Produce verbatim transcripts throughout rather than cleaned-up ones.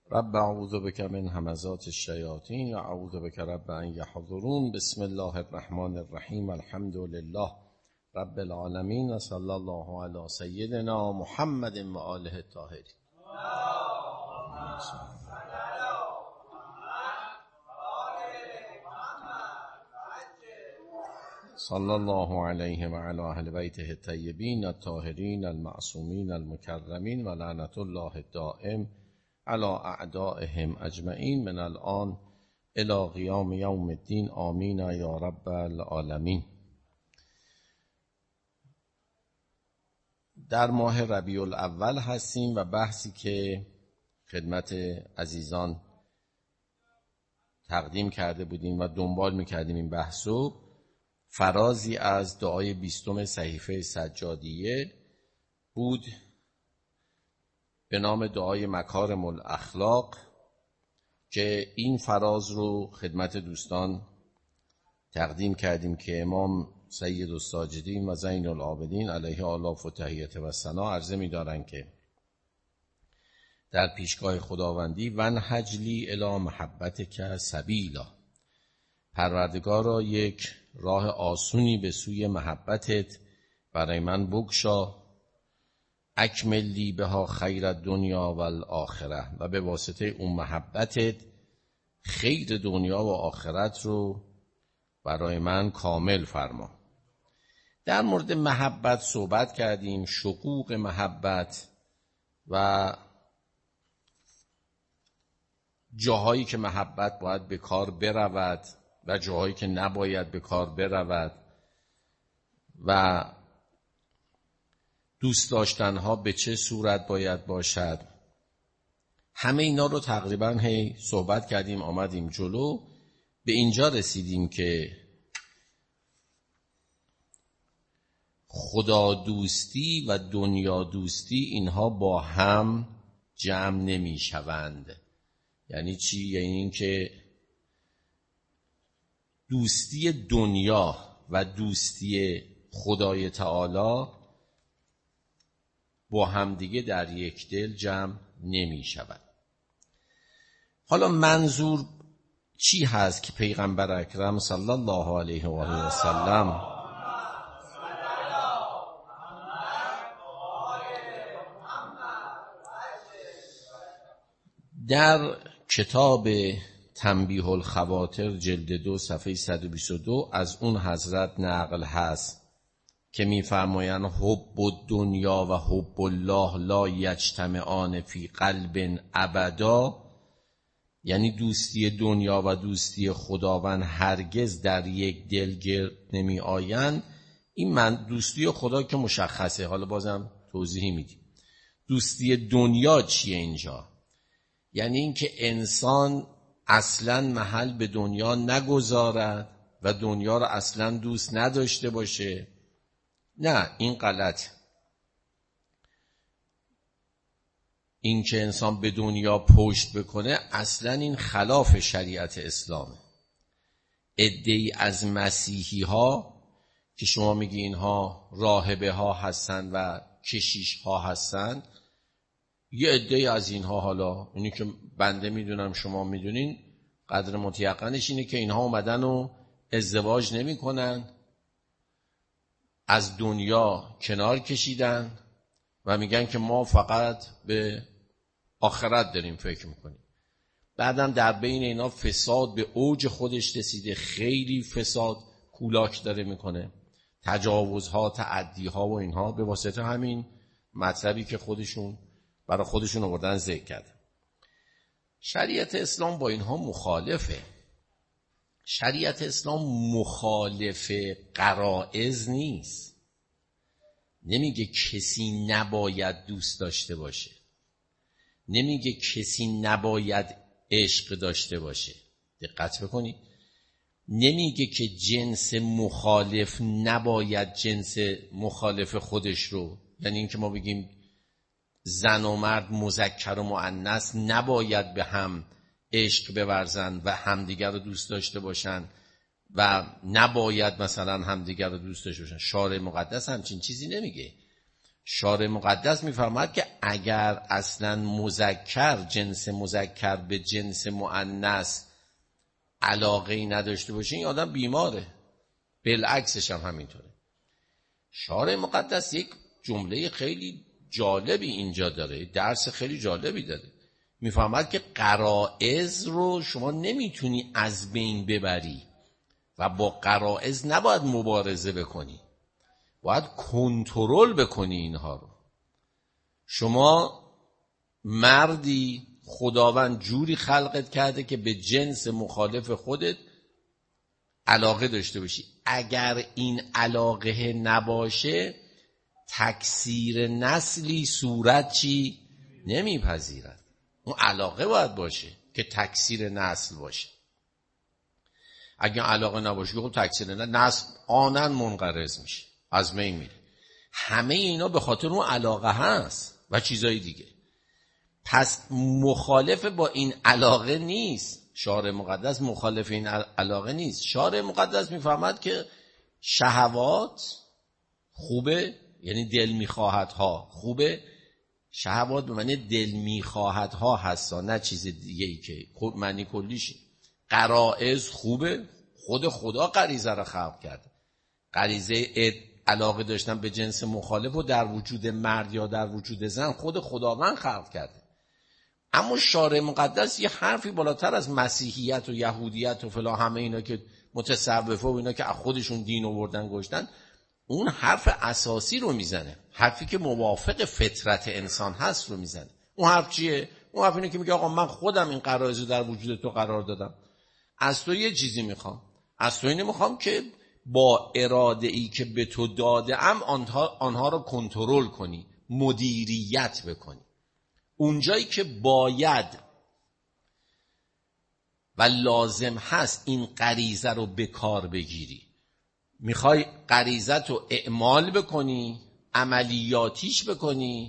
رب اعوذ بک من همزات الشیاطین و اعوذ بک رب ان یحضرون. بسم الله الرحمن الرحیم. الحمد لله رب العالمین و صلی الله علی سیدنا محمد و آله الطاهرین. صلی الله علیه و علی اهل بیته الطیبین الطاهرین المعصومین المکرمین و لعنت الله الدائم علی اعدائهم اجمعین من الان الی قیام یوم الدین. آمین یا رب العالمین. در ماه ربیع الاول هستیم و بحثی که خدمت عزیزان تقدیم کرده بودیم و دنبال میکردیم این بحثو، فرازی از دعای بیستم صحیفه سجادیه بود به نام دعای مکارم الاخلاق که این فراز رو خدمت دوستان تقدیم کردیم که امام سید الساجدین و زین العابدین علیه آلاف و تحیت و ثنا عرضه می دارن که در پیشگاه خداوندی ونهج لی الی محبتک سبیلا، پروردگارا یک راه آسونی به سوی محبتت برای من بگشا، اکمل لی بها خیر الدنیا و الاخره، و به واسطه اون محبتت خیر دنیا و آخرت رو برای من کامل فرما. در مورد محبت صحبت کردیم، شقوق محبت و جاهایی که محبت باید به کار برود و جاهایی که نباید به کار برود و دوست داشتنها به چه صورت باید باشد. همه اینا رو تقریبا هی صحبت کردیم، آمدیم جلو، به اینجا رسیدیم که خدا دوستی و دنیا دوستی اینها با هم جمع نمی شوند. یعنی چی؟ یعنی این که دوستی دنیا و دوستی خدای تعالی با همدیگه در یک دل جمع نمی شود. حالا منظور چی هست که پیغمبر اکرم صلی الله علیه و آله و سلم در کتاب تنبیه الخواطر جلد دو صفحه صد و بیست و دو از اون حضرت نقل هست که می‌فرمایند حب الدنیا و حب الله لا یجتمعان فی قلب ابدا، یعنی دوستی دنیا و دوستی خداوند هرگز در یک دل گرد نمی آیند. این من دوستی خدا که مشخصه، حالا بازم توضیحی میدیم. دوستی دنیا چیه اینجا؟ یعنی اینکه انسان اصلاً محل به دنیا نگذارد و دنیا را اصلاً دوست نداشته باشه. نه، این غلط. این که انسان به دنیا پشت بکنه اصلاً این خلاف شریعت اسلامه. عده‌ای از مسیحی ها که شما میگی اینها راهبه ها هستن و کشیش ها هستن، یه عده‌ای از اینها، حالا اینی که بنده میدونم شما میدونین، قدر متیقنش اینه که اینها اومدن و ازدواج نمی کنن، از دنیا کنار کشیدن و میگن که ما فقط به آخرت داریم فکر میکنیم. بعدم در بین اینا فساد به اوج خودش رسیده، خیلی فساد کولاک داره میکنه، تجاوزها، تعدیها و اینها به واسطه همین مطلبی که خودشون برای خودشون آوردن ذکر کرده. شریعت اسلام با اینها مخالفه. شریعت اسلام مخالف غرایز نیست. نمیگه کسی نباید دوست داشته باشه، نمیگه کسی نباید عشق داشته باشه. دقت بکنید، نمیگه که جنس مخالف نباید جنس مخالف خودش رو، یعنی این که ما بگیم زن و مرد مذکر و مؤنث نباید به هم عشق بورزن و همدیگر رو دوست داشته باشن و نباید مثلا همدیگر رو دوست داشته باشن. شارع مقدس همچین چیزی نمیگه. شارع مقدس میفرماید که اگر اصلا مذکر جنس مذکر به جنس مؤنث علاقه ای نداشته باشه این آدم بیماره، بالعکسش هم همینطوره. شارع مقدس یک جمله خیلی جالبی اینجا داره، درس خیلی جالبی داره. میفهمد که غرایز رو شما نمیتونی از بین ببری و با غرایز نباید مبارزه بکنی، باید کنترل بکنی اینها رو. شما مردی خداوند جوری خلقت کرده که به جنس مخالف خودت علاقه داشته باشی. اگر این علاقه نباشه تکثیر نسلی صورت چی نمیپذیرد. اون علاقه باید باشه که تکثیر نسل باشه. اگر علاقه نباشه خب تکثیر نسل آنن منقرض میشه، از بین میره. همه اینا به خاطر اون علاقه هست و چیزای دیگه. پس مخالف با این علاقه نیست. شارع مقدس مخالف این علاقه نیست. شارع مقدس میفهمد که شهوات خوبه، یعنی دل میخواهد ها خوبه. شهوات به معنی دل میخواهد ها هستا، نه چیز دیگه ای که معنی کلیشه. غرایز خوبه، خود خدا غریزه رو خلق کرده. غریزه علاقه داشتن به جنس مخالف و در وجود مرد یا در وجود زن خود خداوند خلق کرده. اما شارع مقدس یه حرفی بالاتر از مسیحیت و یهودیت و فلا همه اینا که متصوفه و اینا که خودشون دین آوردن گشتن، اون حرف اساسی رو میزنه، حرفی که موافق فطرت انسان هست رو میزنه. اون حرف چیه؟ اون حرف اینه که میگه آقا من خودم این غرایز رو در وجود تو قرار دادم، از تو یه چیزی میخوام، از تو اینه میخوام که با اراده ای که به تو داده ام آنها, آنها رو کنترل کنی، مدیریت بکنی. اونجایی که باید و لازم هست این غریزه رو به کار بگیری. میخوای غریزت رو اعمال بکنی، عملیاتیش بکنی،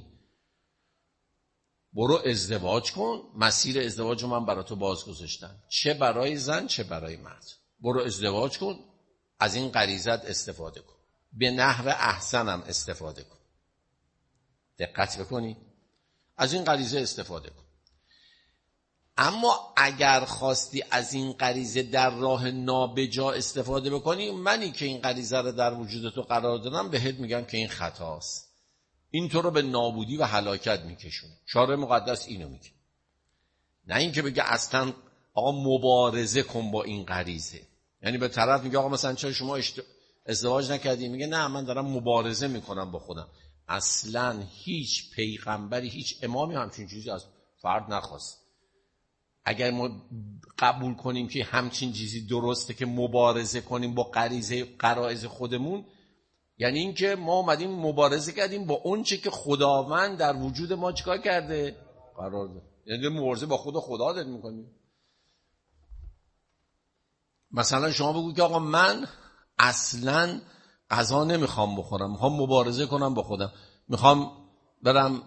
برو ازدواج کن. مسیر ازدواج رو من برای تو باز گذاشتم، چه برای زن چه برای مرد. برو ازدواج کن، از این غریزت استفاده کن، به نحو احسنم استفاده کن. دقت بکنی، از این غریزه استفاده کن. اما اگر خواستی از این غریزه در راه نابجا استفاده بکنی، منی که این غریزه رو در وجود تو قرار دادم بهت میگم که این خطاست، این تو رو به نابودی و هلاکت میکشونه. شارع مقدس اینو میگه، نه اینکه بگه اصلا آقا مبارزه کن با این غریزه. یعنی به طرف میگه آقا مثلا چرا شما ازدواج نکردی؟ میگه نه من دارم مبارزه میکنم با خودم. اصلا هیچ پیغمبری، هیچ امامی همچین چیزی از فرد نخواست. اگر ما قبول کنیم که همچین چیزی درسته که مبارزه کنیم با غریزه غرایز خودمون، یعنی اینکه ما اومدیم مبارزه کردیم با اون چه که خداوند در وجود ما چیکار کرده؟ قرار داده. یعنی مبارزه با خود خدا داریم میکنیم. مثلا شما بگو که آقا من اصلا غذا نمیخوام بخورم، میخوام مبارزه کنم با خودم، میخوام برم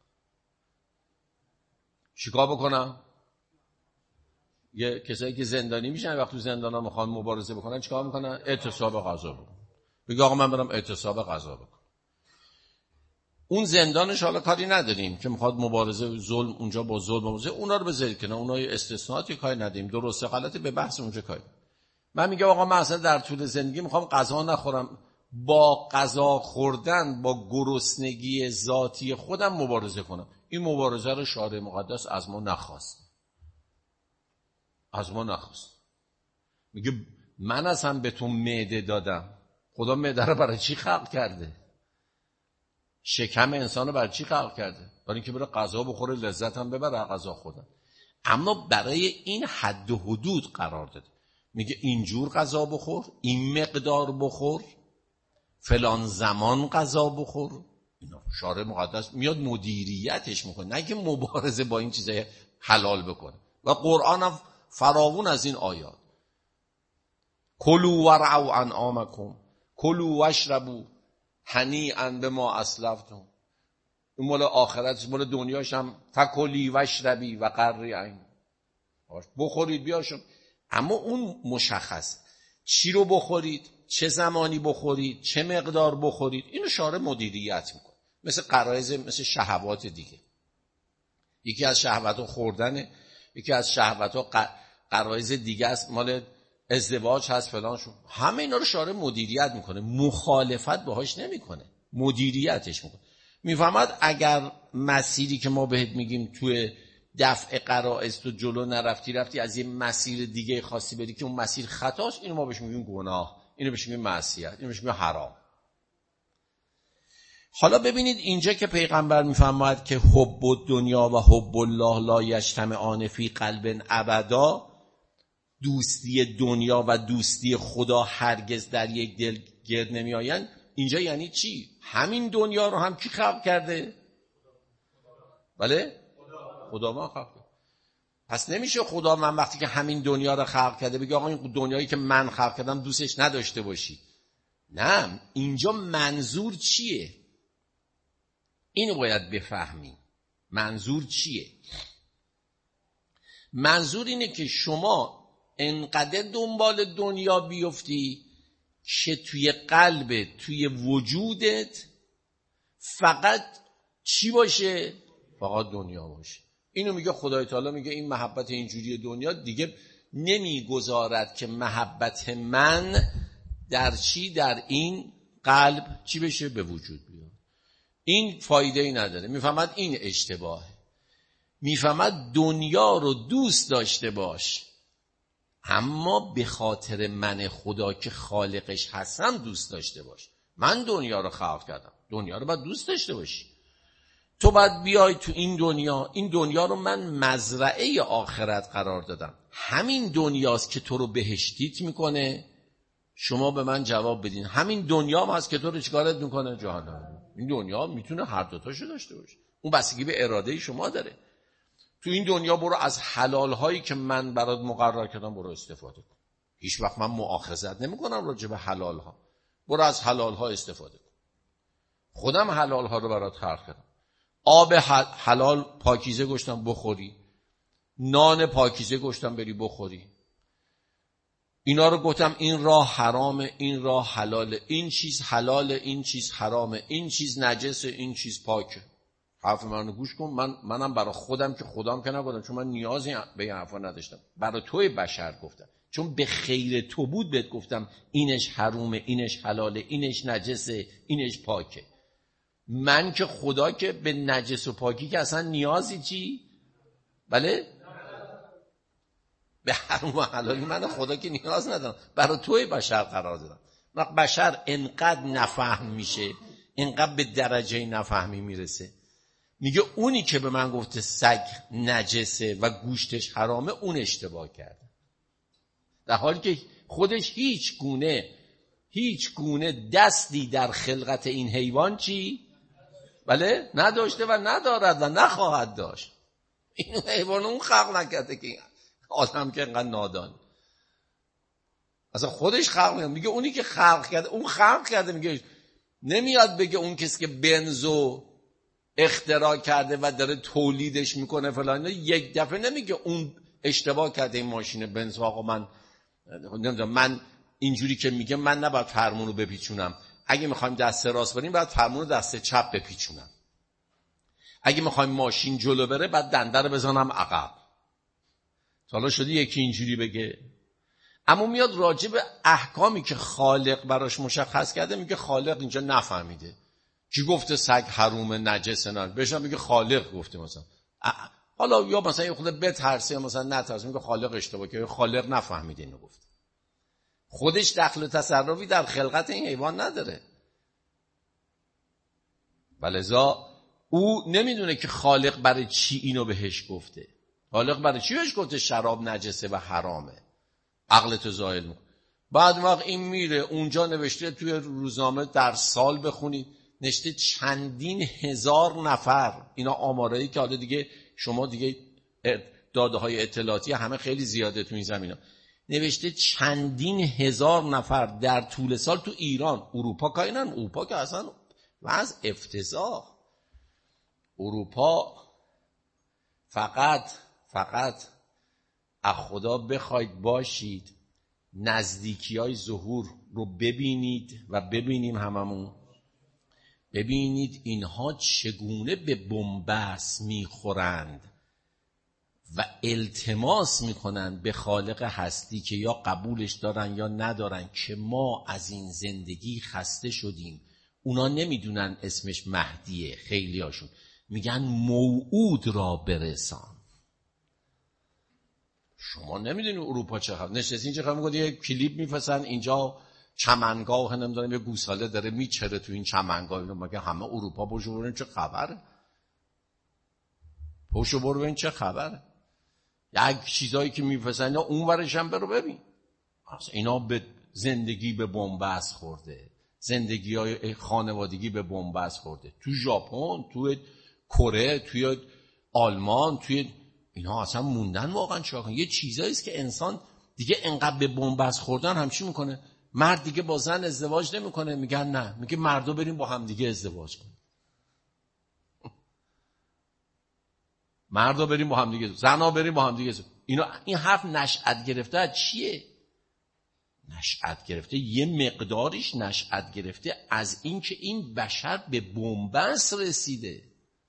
چیکار بکنم؟ یه کسایی که زندانی میشن وقتی زندان ها میخوان مبارزه بکنن چیکار میکنن؟ اعتصاب غذا بکنن. بگه آقا من برم اعتصاب غذا بکنم. اون زندانش حالا کاری نداریم که میخواد مبارزه ظلم اونجا با ظلم مبارزه، اونا رو بذارید کنار، اونا استثناءاتی کاری نداریم، درسته غلطه به بحث اونجا کاری. من میگم آقا من اصلا در طول زندگی میخوام غذا نخورم، با غذا خوردن با گرسنگی ذاتی خودم مبارزه کنم. این مبارزه رو شارع مقدس از ما نخواست، از ما نخواست. میگه من اصلا به تو معده دادم. خدا معده رو برای چی خلق کرده؟ شکم انسان رو برای چی خلق کرده؟ برای اینکه بره غذا بخوره، لذت هم ببره غذا خودم. اما برای این حد و حدود قرار داده. میگه اینجور غذا بخور، این مقدار بخور، فلان زمان غذا بخور. اینا شارع مقدس میاد مدیریتش میکنه، نه که مبارزه با این چیزای حلال بکنه. و قرآن هم فراوون از این آیات، کلوا ورعوا انعامکم کلوا واشربوا هنیئا بما اسلفتم. این مال آخرت، مال دنیاش هم فکلی واشربی و قری عین، بخورید بیاشم. اما اون مشخص چی رو بخورید، چه زمانی بخورید، چه مقدار بخورید، اینو شارع مدیریت میکنه. مثل غرایز، مثل شهوات دیگه. یکی از شهوات‌ها خوردنه، یکی از شهوات‌ها غرایز دیگه است، مال ازدواج هست فلان شو. همه اینا رو شارع مدیریت میکنه، مخالفت باهاش نمیکنه، مدیریتش میکنه. میفهمد اگر مسیری که ما بهت میگیم توی دفع غرایز تو جلو نرفتی، رفتی از یه مسیر دیگه خاصی بری که اون مسیر خطاست، اینو ما بهش میگیم گناه، اینو بهش میگیم معصیت، اینو بهش میگیم حرام. حالا ببینید اینجا که پیغمبر میفرماید که حب الدنیا و حب الله لا یجتمعان فی قلب ابدا، دوستی دنیا و دوستی خدا هرگز در یک دل گرد نمی آیند. اینجا یعنی چی؟ همین دنیا رو هم کی خلق کرده؟ بله؟ خدا ما خلق کرده. پس نمیشه خدا من وقتی که همین دنیا رو خلق کرده بگه آقا این دنیایی که من خلق کردم دوستش نداشته باشی. نه، اینجا منظور چیه؟ اینو باید بفهمی. منظور چیه؟ منظور اینه که شما انقدر دنبال دنیا بیفتی که توی قلبت، توی وجودت فقط چی باشه؟ فقط دنیا باشه. اینو میگه خدای تعالی، میگه این محبت اینجوری دنیا دیگه نمیگذارد که محبت من در چی؟ در این قلب چی بشه؟ به وجود بیاد. این فایده ای نداره. میفهمد این اشتباهه. میفهمد دنیا رو دوست داشته باش، اما به خاطر من خدا که خالقش هستم دوست داشته باش. من دنیا رو خلق کردم، دنیا رو باید دوست داشته باشی. تو باید بیای تو این دنیا، این دنیا رو من مزرعه آخرت قرار دادم. همین دنیاست که تو رو بهشتیت میکنه. شما به من جواب بدین همین دنیا هم هست که تو رو چیکارت میکنه؟ جهنم. این دنیا میتونه هر دوتاشو داشته باشه، اون بستگی به اراده شما داره. تو این دنیا برو از حلال هایی که من برات مقرر کردم برو استفاده کن. هیچ وقت من مؤاخذت نمی کنم راجع به حلال ها. برو از حلال ها استفاده کن. خودم حلال ها رو برات خلق کردم. آب حلال پاکیزه گشتم بخوری، نان پاکیزه گشتم بری بخوری. اینا رو گفتم این راه حرامه، این راه حلاله، این چیز حلاله، این چیز حرامه، این چیز نجسه، این چیز پاکه. حرف منو گوش کن. من منم برای خودم که خودم که نگفتم، چون من نیازی به این حرفا نداشتم، برای توی بشر گفتم، چون به خیر تو بود بهت گفتم اینش حرومه، اینش حلاله، اینش نجسه، اینش پاکه. من که خدا که به نجس و پاکی که اصلا نیازی چی؟ بله؟ به حرام و حلالی من خدا که نیاز ندارم، برای توی بشر قرار دادم. وقت بشر انقدر نفهم میشه، انقدر به درجه نفهمی میرسه، میگه اونی که به من گفته سگ نجسه و گوشتش حرامه اون اشتباه کرده، در حالی که خودش هیچ گونه هیچ گونه دستی در خلقت این حیوان چی؟ بله؟ نداشته و ندارد و نخواهد داشت. این حیوان اون خلق نکرده که آدم که انقدر نادان. اصلا خودش خلق میکنه، میگه اونی که خلق کرده اون خلق کرده. میگه نمیاد بگه اون کسی که بنزو اختراع کرده و داره تولیدش میکنه فلان، یک دفعه نمیگه اون اشتباه کرده این ماشین بنز. آقا من نمیدونم، من اینجوری که میگه من نباید فرمون رو بپیچونم. اگه میخوایم دست راست بریم باید فرمون رو دست چپ بپیچونم. اگه میخوایم ماشین جلو بره بعد دنده رو بزنم عقب. حالا شده یکی اینجوری بگه. اما میاد راجع به احکامی که خالق براش مشخص کرده میگه خالق اینجا نفهمیده. کی گفته سگ حرومه نجسه؟ نه، بهش میگه خالق گفته. مثلا حالا یا مثلا یه خود بترسه یا مثلا نترسه، میگه خالق اشتباه کرده، خالق نفهمیده اینو گفته. خودش دخل تصرفی در خلقت این حیوان نداره. ولذا او نمیدونه که خالق برای چی اینو بهش گفته. خالق برای چی بهش گفته شراب نجسه و حرامه؟ عقلتو زائل میکنه. بعد وقت این میره اونجا نوشته توی روزنامه در سال بخونید نوشته چندین هزار نفر، اینا آمارایی که حالا دیگه شما دیگه داده های اطلاعاتی همه خیلی زیاده تو این زمینه، نوشته چندین هزار نفر در طول سال تو ایران، اروپا کاینن، اروپا که اصلا وضع افتضاح. اروپا فقط فقط از خدا بخواید باشید نزدیکی های ظهور رو ببینید و ببینیم هممون. ببینید اینها چگونه به بن‌بست میخورند و التماس میکنن به خالق هستی که یا قبولش دارن یا ندارن که ما از این زندگی خسته شدیم. اونا نمیدونن اسمش مهدیه، خیلی هاشون میگن موعود را برسان. شما نمیدونی اروپا چه خبر، نشستین چه خبر، میگه یه کلیپ میفرستن اینجا چمنگاه نمیدونم یه گوساله داره میچره تو این چمنگاه، اینو مگه همه اروپا باشو برین چه خبره، پشو برو ببین چه خبره. یک چیزایی که میفرستن اینا اون ورش هم برو ببین. اینا به زندگی به بن‌بست خورده، زندگی های خانوادگی به بن‌بست خورده. تو ژاپن، تو کره، توی آلمان، توی اینا اصلا موندن واقعا. چاکن یه چیزایی است که انسان دیگه انقدر به بن‌بست خوردن همچی میکنه. مرد دیگه با زن ازدواج نمیکنه، میگن نه، میگه مردا بریم با هم دیگه ازدواج کنیم. مردا بریم با هم دیگه، زنا بریم با هم دیگه. اینا این حرف نشأت گرفته از چیه؟ نشأت گرفته یه مقداریش نشأت گرفته از این که این بشر به بن‌بست رسیده.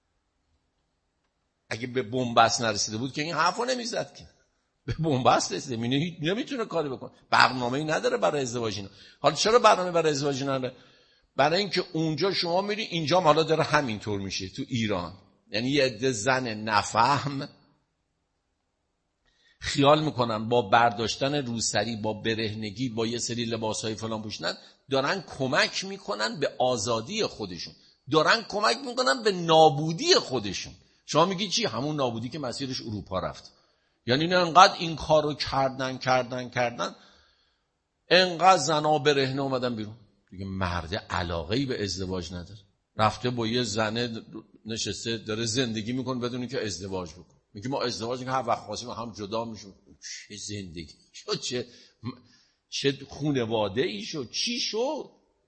اگه به بن‌بست نرسیده بود که این حرفو نمیزد که. به بن‌بست رسیده، میونه هیچ نمیتونه کاری بکنه، برنامه‌ای نداره برای ازدواج اینا. حالا چرا برنامه برای ازدواج نداره؟ برای اینکه اونجا شما میری، اینجا حالا داره همینطور میشه تو ایران. یعنی یه عده زن نفهم خیال میکنن با برداشتن روسری، با برهنگی، با یه سری لباسهای فلان پوشیدن دارن کمک میکنن به آزادی خودشون، دارن کمک میکنن به نابودی خودشون. شما میگی چی؟ همون نابودی که مسیرش اروپا رفت. یعنی نه انقدر این کارو کردن کردن کردن انقدر زنا برهنه اومدن بیرون. دیگه مرد علاقه‌ای به ازدواج نداره، رفته با یه زنه نشسته داره زندگی میکنه بدون که ازدواج بکنه. میگه ما ازدواج میکنیم هر وقت خواستیم هم جدا میشیم. چه زندگی شد، چه چه خانواده ای شد، چی شد؟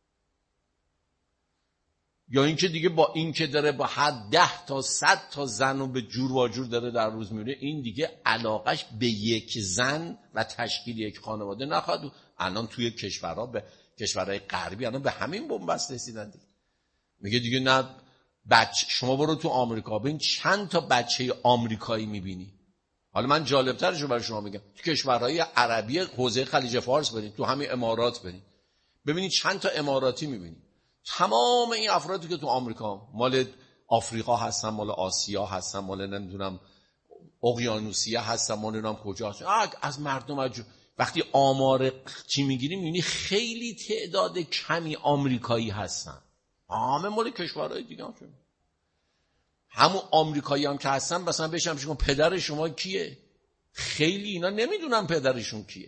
یا اینکه دیگه با این که داره با حد ده تا صد تا زن و به جور و جور داره در روز میره، این دیگه علاقش به یک زن و تشکیل یک خانواده نخواهد. الان توی کشورها، به کشورهای غربی الان به همین بن‌بست رسیدن دیگه. میگه دیگه نه بچه، شما برو تو آمریکا ببین چند تا بچه آمریکایی میبینی. حالا من جالبترشو برای شما میگم، تو کشورهای عربی حوزه خلیج فارس برین، تو همین امارات برین ببینید چند تا اماراتی میبینی. تمام این افرادی که تو آمریکا مال آفریقا هستن، مال آسیا هستن، مال نمیدونم اقیانوسیه هستن، مال نمیدونم کجا هستن، از مردم اجو. وقتی آمار چی میگیریم میبینی خیلی تعداد کمی آمریکایی هستن، همه مال کشورهای دیگه هم شد. همون آمریکایی هم که هستن مثلا بشم شما پدر شما کیه؟ خیلی اینا نمیدونن پدرشون کیه.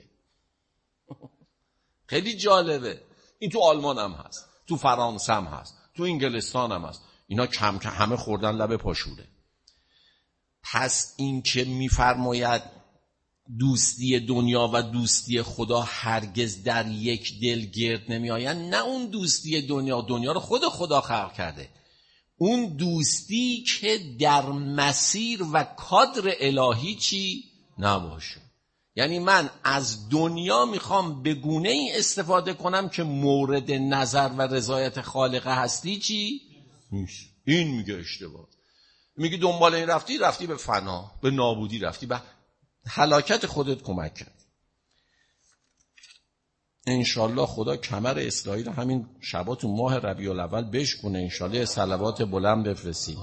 خیلی جالبه. این تو آلمان هم هست، تو فرانسه هم هست، تو انگلستان هم هست. اینا کم کم همه خوردن لب پاشوره. پس این که میفرماید دوستی دنیا و دوستی خدا هرگز در یک دل گرد نمی آیند، نه اون دوستی دنیا، دنیا رو خود خدا خلق کرده، اون دوستی که در مسیر و کادر الهی چی نباشه. یعنی من از دنیا میخوام به گونه ای استفاده کنم که مورد نظر و رضایت خالق هستی چی نیست. این میگه اشتباه. میگه دنبال این رفتی، رفتی به فنا، به نابودی رفتی، به هلاکت خودت کمک کرد. انشالله خدا کمر اسرائیل همین شبات و ماه ربیع الاول بشکنه. انشالله صلوات بلند بفرستید.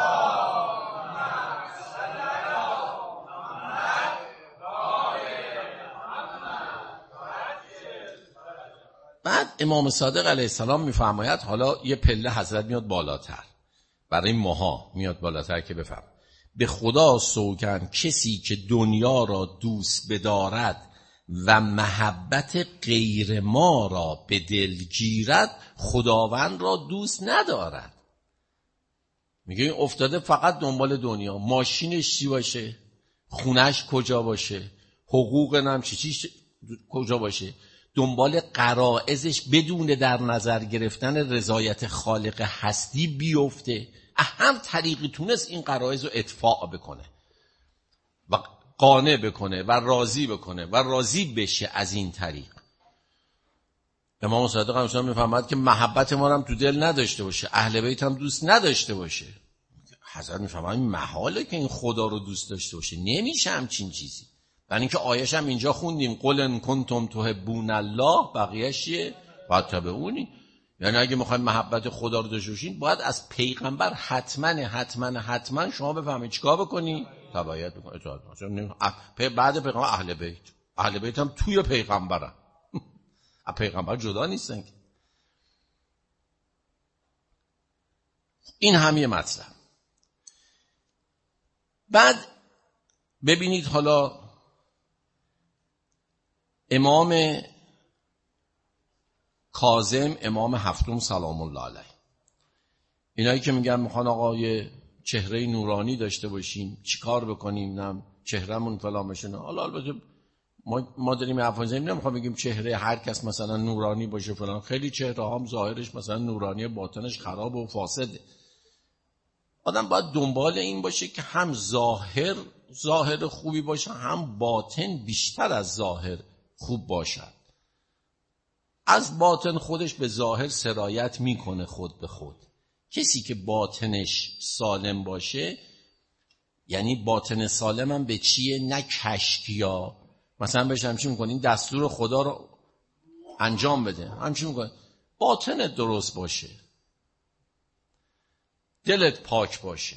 بعد امام صادق علیه السلام میفرماید حالا یه پله حضرت میاد بالاتر، برای ماها میاد بالاتر که بفهم. به خدا سوگند کسی که دنیا را دوست بدارد و محبت غیر ما را به دل گیرد، خداوند را دوست ندارد. میگه این افتاده فقط دنبال دنیا، ماشینش چی باشه، خونش کجا باشه، حقوق نم چی چی کجا باشه، دنبال غرایزش بدون در نظر گرفتن رضایت خالق هستی بیفته. اهم طریقی تونست این غرایز رو ادفاع بکنه و قانع بکنه و راضی بکنه و راضی بشه از این طریق. امام صادق هم میفهمد که محبت ما هم تو دل نداشته باشه، اهل بیت هم دوست نداشته باشه. حضرت میفهمد این محاله که این خدا رو دوست داشته باشه، نمیشه همچین چیزی. برای اینکه آیش هم اینجا خوندیم قل ان کنتم تحبون الله، بقیه‌اش چیه؟ فاتبعونی. یعنی اگه میخوایم محبت خدا رو داشته باشین باید از پیغمبر حتما حتما حتما شما بفهمید چیکار بکنی؟ تبعیت بکنی، اطاعت بکنی. بعد پیغمبر اهل بیت، اهل بیت هم توی پیغمبرن، از پیغمبر جدا نیستن که. این همه مطلب. بعد ببینید حالا امام کاظم، امام هفتم سلام الله علیه، اینایی که میگن میخوان آقا یه چهره نورانی داشته باشیم چیکار بکنیم، نم چهرهمون فلان بشه. حالا البته ما ما داریم حرف نمیخوام بگیم چهره هر کس مثلا نورانی باشه فلان، خیلی چهره هم ظاهرش مثلا نورانی باطنش خراب و فاسده. آدم باید دنبال این باشه که هم ظاهر ظاهر خوبی باشه، هم باطن بیشتر از ظاهر خوب باشد. از باطن خودش به ظاهر سرایت میکنه خود به خود. کسی که باطنش سالم باشه، یعنی باطن سالم هم به چیه؟ نه کشکیا مثلا بهش همچی میکنین دستور خدا رو انجام بده، همچی میکنین. باطنت درست باشه، دلت پاک باشه.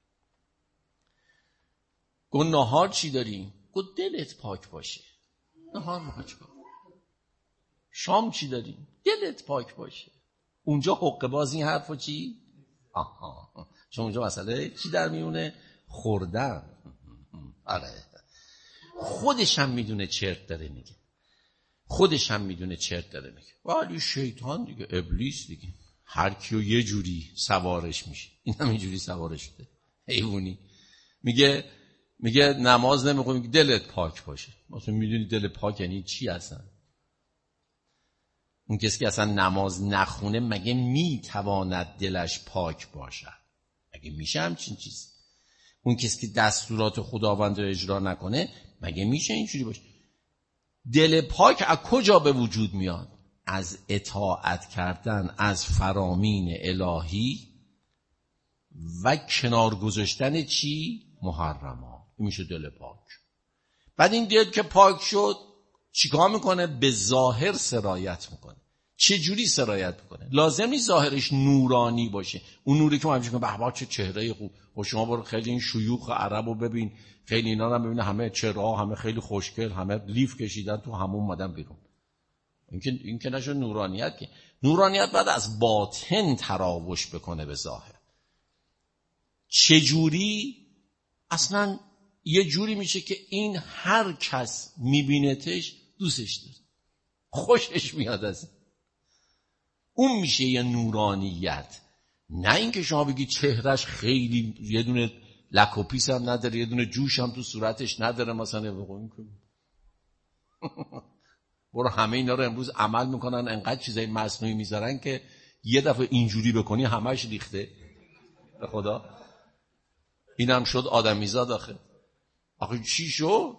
گو نهار چی داری؟ گو دلت پاک باشه. نهار میخوای چی کار؟ شام چی داری؟ دلت پاک باشه. اونجا حقه باز این حرفو چی؟ آها، چون اونجا مسئله چی در میونه؟ خوردن. آره، خودش هم میدونه چرت داره میگه، خودش هم میدونه چرت داره میگه. ولی شیطان دیگه، ابلیس دیگه، هر کیو یه جوری سوارش میشه. این هم اینجوری سوارش شده، حیوانی. میگه میگه نماز نمیخونی، میگه دلت پاک باشه. مثلا میدونی دل پاک یعنی چی اصلا؟ اون کسی که اصلا نماز نخونه مگه میتواند دلش پاک باشد؟ مگه میشه همچین چیزی؟ اون کسی که دستورات خداوند رو اجرا نکنه مگه میشه اینجوری باشه؟ دل پاک از کجا به وجود میاد؟ از اطاعت کردن از فرامین الهی و کنار گذاشتن چی؟ محرمات. این میشه دل پاک. بعد این دل که پاک شد چیکار میکنه؟ به ظاهر سرایت میکنه. چه جوری سرایت میکنه؟ لازم نیست ظاهرش نورانی باشه. اون نوری که ما همچین کنه به به چه چهره خوب. و شما برو خیلی این شیوخ عربو ببین، خیلی اینا هم ببین، همه چهره‌ها همه خیلی خوشگل، همه لیف کشیدن تو همون اومدن بیرون. این که این که نشه نورانیت. که نورانیت بعد از باطن تراوش بکنه به ظاهر. چه جوری؟ اصلا یه جوری میشه که این هر کس میبینتش دوستش داره، خوشش میاد از این. اون میشه یه نورانیت. نه اینکه شما بگی چهرش خیلی یه دونه لک و پیس هم نداره، یه دونه جوش هم تو صورتش نداره مثلا. برو همه اینا رو امروز عمل میکنن، انقدر چیزای مصنوعی میذارن که یه دفعه اینجوری بکنی همش ریخته. به خدا اینم شد آدمیزاد. آخه آخه چی شد؟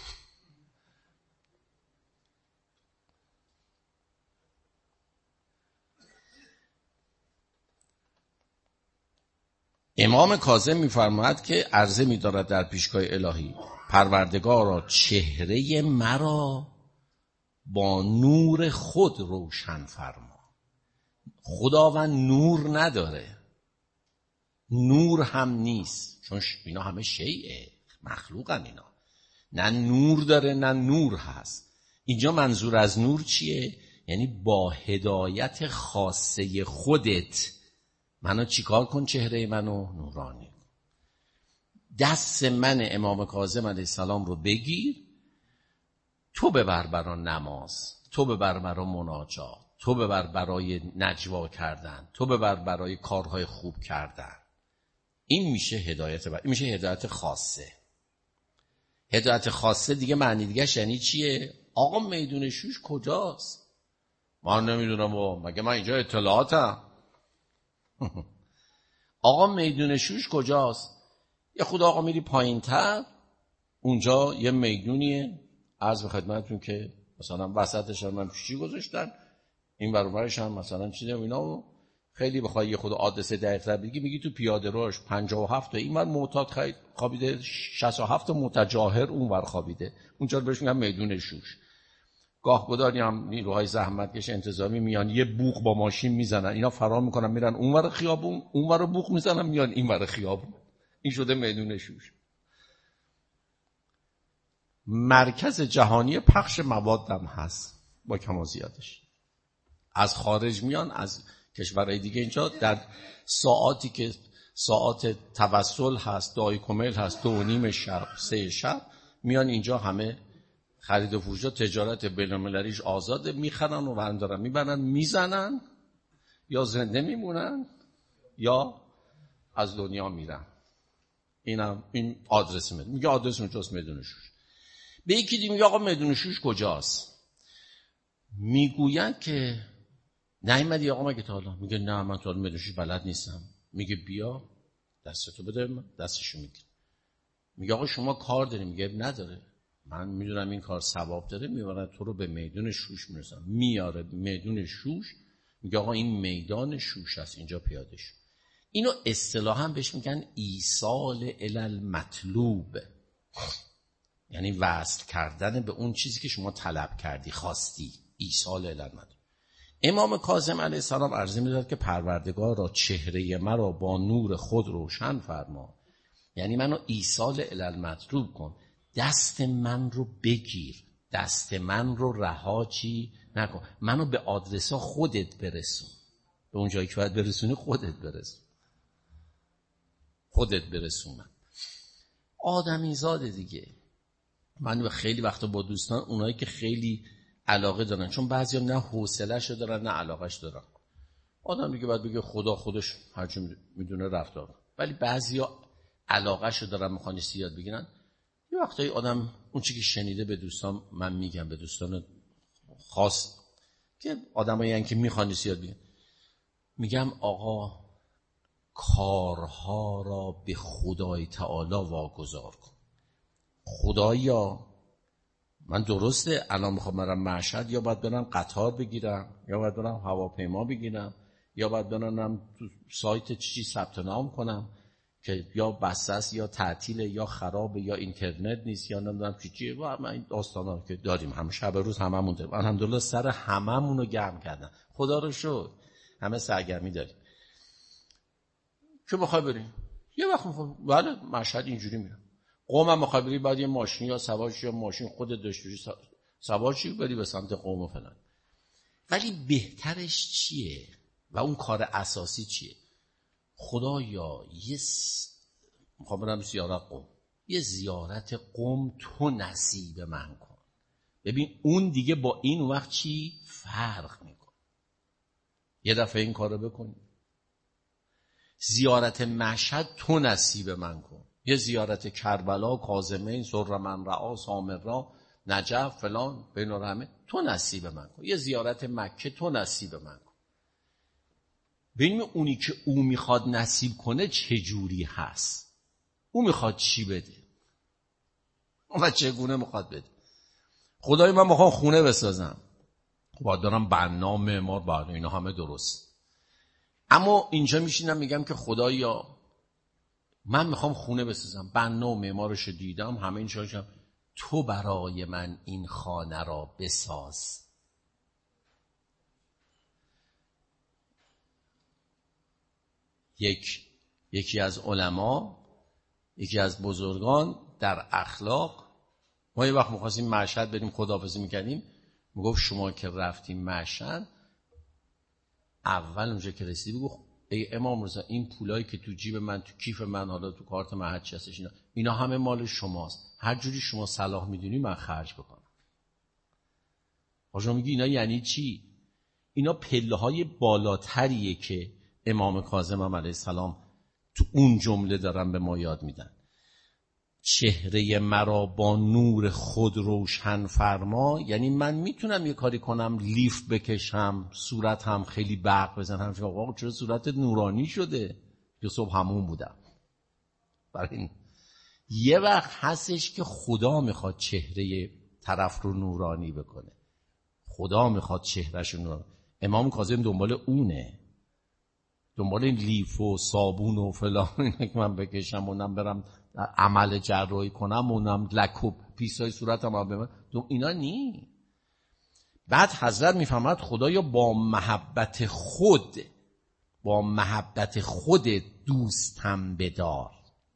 امام کاظم میفرماید که عرضه می‌دارد در پیشگاه الهی پروردگارا چهره مرا با نور خود روشن فرما. خداوند نور نداره، نور هم نیست، چون اینا همه شیعه مخلوقن. اینا نه نور داره نه نور هست. اینجا منظور از نور چیه؟ یعنی با هدایت خاصه خودت منو چیکار کن؟ چهره منو نورانی. دست من امام کاظم علیه السلام رو بگیر، تو ببر برای نماز، تو ببر برای مناجات، تو ببر برای نجوا کردن، تو ببر برای کارهای خوب کردن. این میشه هدایت بر... این میشه هدایت خاصه. هدایت خاصه دیگه معنی دیگه یعنی چیه؟ آقا میدون شوش کجاست؟ من نمیدونم و مگه من اینجا اطلاعاتم. آقا میدون شوش کجاست؟ یه خود آقا میری پایین تر، اونجا یه میدونیه، عرض به خدمتتون که مثلا وسطش هم پیشی گذاشتن، این برابرش هم مثلا چیزه اینا خیلی بخوای یه خود آدرس دقیق بگی میگی تو پیاده روش پنجاه و هفت تا اینور معتاد خوابیده، شصت و هفت تا متجاهر اونور خوابیده، اونجا بهش میگن میدون شوش. گاه گداری هم نیروهای زحمتکش انتظامی میان یه بوق با ماشین میزنن، اینا فرار میکنن میرن اونور خیابون، اونور بوق میزنن میان اینور خیابون. این شده میدون شوش. مرکز جهانی پخش مواد هم هست با کم و زیادش. از خارج میان، از کشورهای دیگه. اینجا در ساعاتی که ساعات توسل هست، دعای کمیل هست، دو و نیم شب، سه شب، میان اینجا همه خرید و فروش، تجارت بین‌المللیش آزاده، میخرن و برندارن میبرن میزنن، یا زنده میمونن یا از دنیا میرن. اینم این آدرس میده، میگه آدرس اونجاست میدون شوش. به یکی دیگه میگه آقا میدون شوش کجاست؟ میگوین که نیومدی آقا مگه تا حالا؟ میگه نه من تا حالا میدون شوش بلد نیستم. میگه بیا دستتو بده من. دستشو میگه. میگه آقا شما کار داری؟ میگه نداره، من میدونم این کار ثواب داره، میبرن تو رو به میدون شوش میرسن. میاره میدون شوش، میگه آقا این میدان شوش است، اینجا پیاده شو. اینو اصطلاحاً بهش میگن ایصال الی المطلوب، یعنی وصل کردن به اون چیزی که شما طلب کردی، خواستی. ایصال الی المطلوب. امام کاظم علیه السلام عرض می‌داد که پروردگار را چهره مرا با نور خود روشن فرما، یعنی منو ایصال الی المطلوب کن، دست من رو بگیر، دست من رو رها چی نکن، منو به آدرسا خودت برسون، به اون جایی که باید برسونی خودت برسون، خودت برسون. من آدمی زاده دیگه. من خیلی وقتا با دوستان، اونایی که خیلی علاقه دارن، چون بعضیا نه حوصله‌شو دارن نه علاقه‌ش دارن، آدم دیگه باید بگه خدا خودش هرچی میدونه رفتار، ولی بعضیا علاقه‌شو دارن میخوان یاد بگیرن. یه وقتایی آدم اون چیزی که شنیده به دوستان من میگم، به دوستان خاص که آدمایی که میخوان یاد بگیرن، میگم آقا کارها را به خدای تعالی واگذار کن. خدایا من درسته الان میخوام برم مشهد، یا باید برم قطار بگیرم، یا باید برم هواپیما بگیرم، یا باید برم تو سایت چی ثبت نام کنم که یا بسته است یا تعطیله یا خرابه یا اینترنت نیست یا نمیدونم چی چیه. و ما این داستانا که داریم همه شب روز هممون داریم، الحمدلله سر هممون رو گرم کردن، خدا رو شکر همه سرگرمی داریم. که بخوای بریم یه وقت میخوام بله مشهد اینجوری میرم، قم هم میخوای بری بعد یه ماشین یا سوارشی یا ماشین خودت داشتی سوارشی بری به سمت قم و فلان. ولی بهترش چیه و اون کار اساسی چیه؟ خدایا یه س... میخوام برم زیارت قم، یه زیارت قم تو نصیب من کن. ببین اون دیگه با این وقت چی فرق میکن. یه دفعه این کارو بکنی. زیارت مشهد تو نصیب من کن، یه زیارت کربلا، کاظمین، سرمن رعا، سامرا، نجف فلان بین الرحمه تو نصیب من کن، یه زیارت مکه تو نصیب من کن. ببین اونی که او میخواد نصیب کنه چه جوری هست، او میخواد چی بده و چگونه میخواد بده. خدای من میخوام خونه بسازم، باید دارم بنا معمار باید اینا همه درست، اما اینجا میشینم میگم که خدایا من میخوام خونه بسازم، بنا و معمارش دیدم همه این چاشم، تو برای من این خانه را بساز. یک یکی از علما، یکی از بزرگان در اخلاق، ما یه وقت می‌خواستیم مشهد بریم خداحافظی می‌کردیم، میگفت شما که رفتیم مشهد اول اونجا که رسیدی بگو ای امام رضا این پولایی که تو جیب من، تو کیف من، حالا تو کارت من هر چی هستش، اینا اینا همه مال شماست، هر جوری شما صلاح میدونی من خرج بکنم. آجا میگی اینا یعنی چی؟ اینا پله‌های بالاتریه که امام کاظم هم علیه السلام تو اون جمله دارن به ما یاد میدن. چهره مرا با نور خود روشن فرما، یعنی من میتونم یه کاری کنم لیف بکشم، صورت هم خیلی برق بزنم، آقا چرا صورت نورانی شده؟ که صبح همون بودم. برای این یه وقت هستش که خدا میخواد چهره طرف رو نورانی بکنه، خدا میخواد چهرهش رو نورانی. امام کاظم دنبال اونه، دنبال این لیف و صابون و فلان اینه که من بکشم اونم برم عمل جراحی کنم اونم لک و پیسای صورتم هم بمن، اینا نی. بعد حضرت میفهمد خدایا با محبت خود با محبت خود دوستم بدار.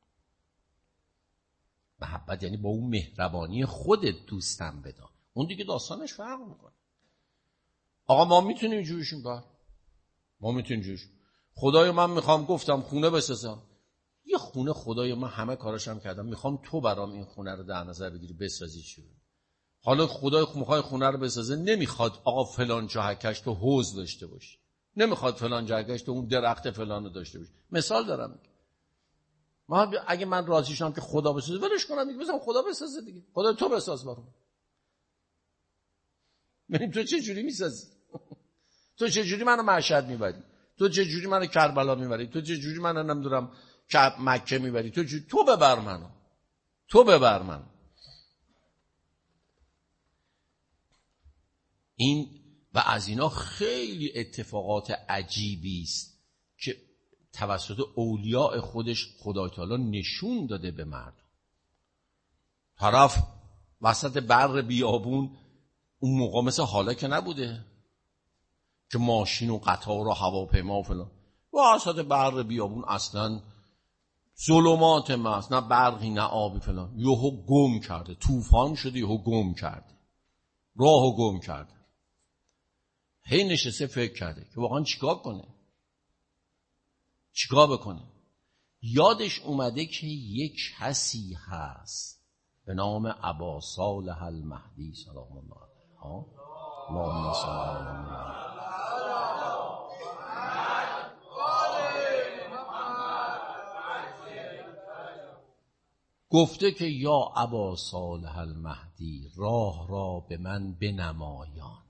محبت یعنی با اون مهربانی خودت دوستم بدار. اون دیگه داستانش فرق میکنه. آقا ما میتونیم اینجورشیم بر ما میتونیم اینجورش خدایا من میخوام گفتم خونه بسازم، یه خونه خدایا من همه کاراشم کردم، میخوام تو برام این خونه رو در نظر بگیری بسازی. چی حالا خدای میخواد خونه رو بسازه، نمیخواد آقا فلان جاهکش تو حوض داشته باشی، نمیخواد فلان جاهکش تو اون درخت فلان رو داشته باشی. مثال دارم میگم، ما اگه من راضی شدم که خدا بسازه ولش کنم دیگه، بذارم خدا بسازه دیگه، خدا تو بساز برام. ببین تو چه جوری میسازی؟ تو چه جوری منو مشهد میبری؟ تو چه جوری منو کربلا میبری؟ تو چه جوری منو نمیدونم مکه میبری؟ تو جوری... تو ببر منو، تو ببر منو. این و از اینا خیلی اتفاقات عجیبی است که توسط اولیاء خودش خدای تعالی نشون داده به مردم. طرف وسط بر بیابون، اون موقع مثل حالا که نبوده که ماشین و قطار و هواپیما و فلان، وسط بر بیابون اصلا ظلمات محض، نه برقی نه آبی فلان، یهو گم کرده، طوفان شده یهو گم کرده، راهو گم کرده. هی نشسته فکر کرده که واقعا چیکار کنه، چیکار بکنه. یادش اومده که یک کسی هست به نام ابا صالح المهدی سلام الله علیه. اللهم صل علی محمد. گفته که یا ابا صالح المهدی راه را به من بنمایان.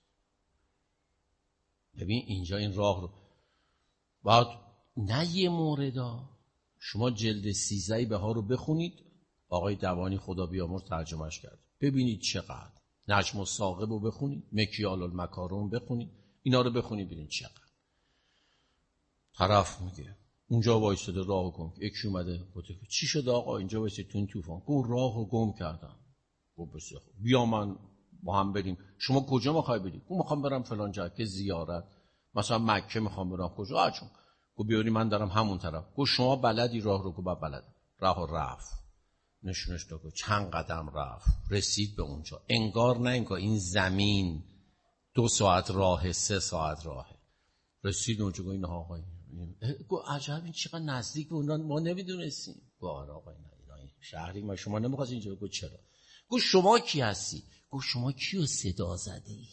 ببین اینجا این راه رو بعد نه یه موردا، شما جلد سیزده بهار رو بخونید، آقای دوانی خدا بیامرز ترجمهش کرد، ببینید چقدر. نجم الثاقب رو بخونید، مکیال المکارم بخونید، اینا رو بخونید ببینید چقدر. طرف میگه اونجا وایساده راهو گم، یکی اومده گفته چی شده آقا اینجا وایسید تو این طوفان؟ گفت راهو گم کردم. گفت بسیار خوب، بیا من با هم بریم. شما کجا میخوای برید؟ گفت میخوام برم فلان جا که زیارت، مثلا مکه میخوام برم. کجا؟ آچون. گفت بیاری من دارم همون طرف. گفت شما بلدی راه رو؟ گفت بلدم. راه رفت، نشونش داد، چند قدم رفت، رسید به اونجا. انگار نه انگار این زمین دو ساعت راه، سه ساعت راهه. رسید اونجا. گفت این آقای گفت عجب این چقدر نزدیک به اونجا، ما نمیدونستیم. گفت آره آقا اینا شهری ما، شما نمیخواست اینجا. گفت چرا؟ گفت شما کی هستی؟ گفت شما کیو صدا زدی؟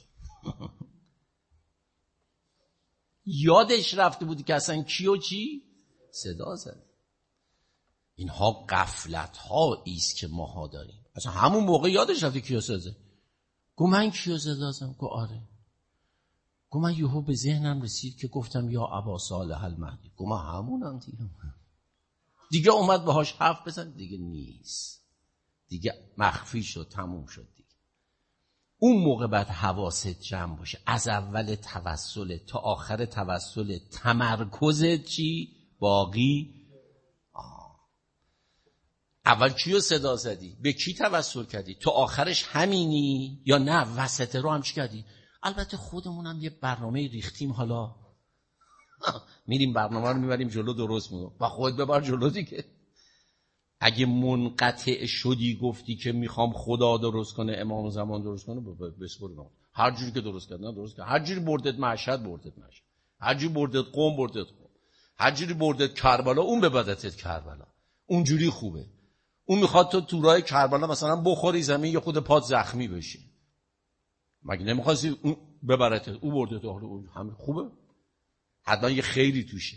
یادش رفته بود که اصلا کیو چی صدا زد. اینها غفلت ها ایست که ماها داریم. اصلا همون موقع یادش رفته کیو صدا زد. گفت من کیو صدا زدم؟ گفت آره. گفت من یهو به ذهنم رسید که گفتم یا ابا صالح المهدی. گفت من همونم دیگه. دیگه اومد باهاش حرف بزن دیگه نیست، دیگه مخفی شد، تموم شد دیگه. اون موقع بعد حواست جمع باشه، از اول توسل تا آخر توسل تمرکزت چی باقی؟ آه. اول کیو صدا زدی؟ به کی توسل کردی؟ تا آخرش همینی یا نه وسط رو هم چی کردی؟ البته خودمون هم یه برنامه ریختیم، حالا میریم برنامه رو میبریم جلو، درست میگم و خود ببر جلو دیگه. اگه منقطع شدی گفتی که میخوام خدا درست کنه، امام زمان درست کنه، بسپر هر جوری که درست کرد نه درست کرد. هر جوری بردت مشهد بردت مشهد، هر جوری بردت قم بردت قم، هر جوری بردت کربلا اون به بدتت کربلا. اون جوری خوبه. اون میخواد تو تو راه کربلا مثلا بخوری زمین یا خود پات زخمی بشی. مگه نمیخواستی اون ببرتت؟ اون بردت اون همه خوبه. حتما یه خیری توشه.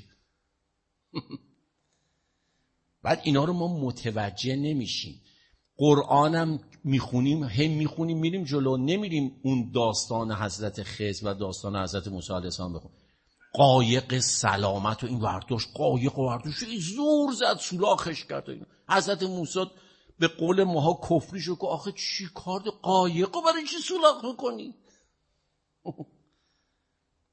بعد اینا رو ما متوجه نمیشیم. قرآنم میخونیم، هم میخونیم میریم جلو، نمیریم اون داستان حضرت خضر و داستان حضرت موسی علیه السلام بخونیم. قایق سلامت و این ورداشت، قایق و ورداشت زور زد سوراخش کرد. اینا حضرت موسی به قول ماها کفری شد که آخه چی کار ده قایق رو برای چی سوراخ میکنی؟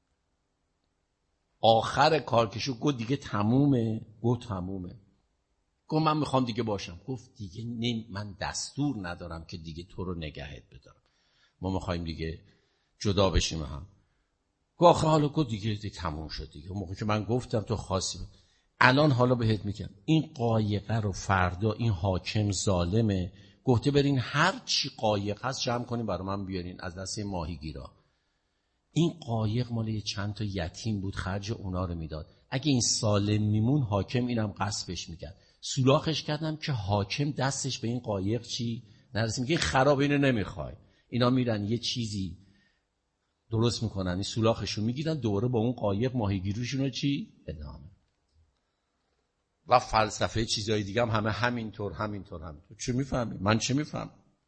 آخر کار که شد گفت دیگه تمومه. گفت تمومه. گفت من میخوام دیگه باشم. گفت دیگه نه، من دستور ندارم که دیگه تو رو نگهت بدارم، ما میخوایم دیگه جدا بشیم هم. گفت آخه حالا گفت دیگه, دیگه تموم شد دیگه. اون موقع که من گفتم تو خاصی بود. الان حالا بهت میگم این قایقه رو فردا این حاکم ظالمه گفته برین هر چی قایق هست جمع کنین برای من بیارین از دست ماهیگیرا. این قایق مال یه چند تا یتیم بود، خرج اونا رو میداد. اگه این سالم میمون حاکم اینم غصبش میکرد. سوراخش کردم که حاکم دستش به این قایق چی نرسید. میگه خراب، اینو نمیخوای. اینا میرن یه چیزی درست میکنن، این سوراخشون میگیرن دوره با اون قایق ماهیگیریشون رو چی ادامه. و فلسفه چیزای دیگه هم همه همینطور همینطور همینطور. چه میفهمی؟ من چه میفهم؟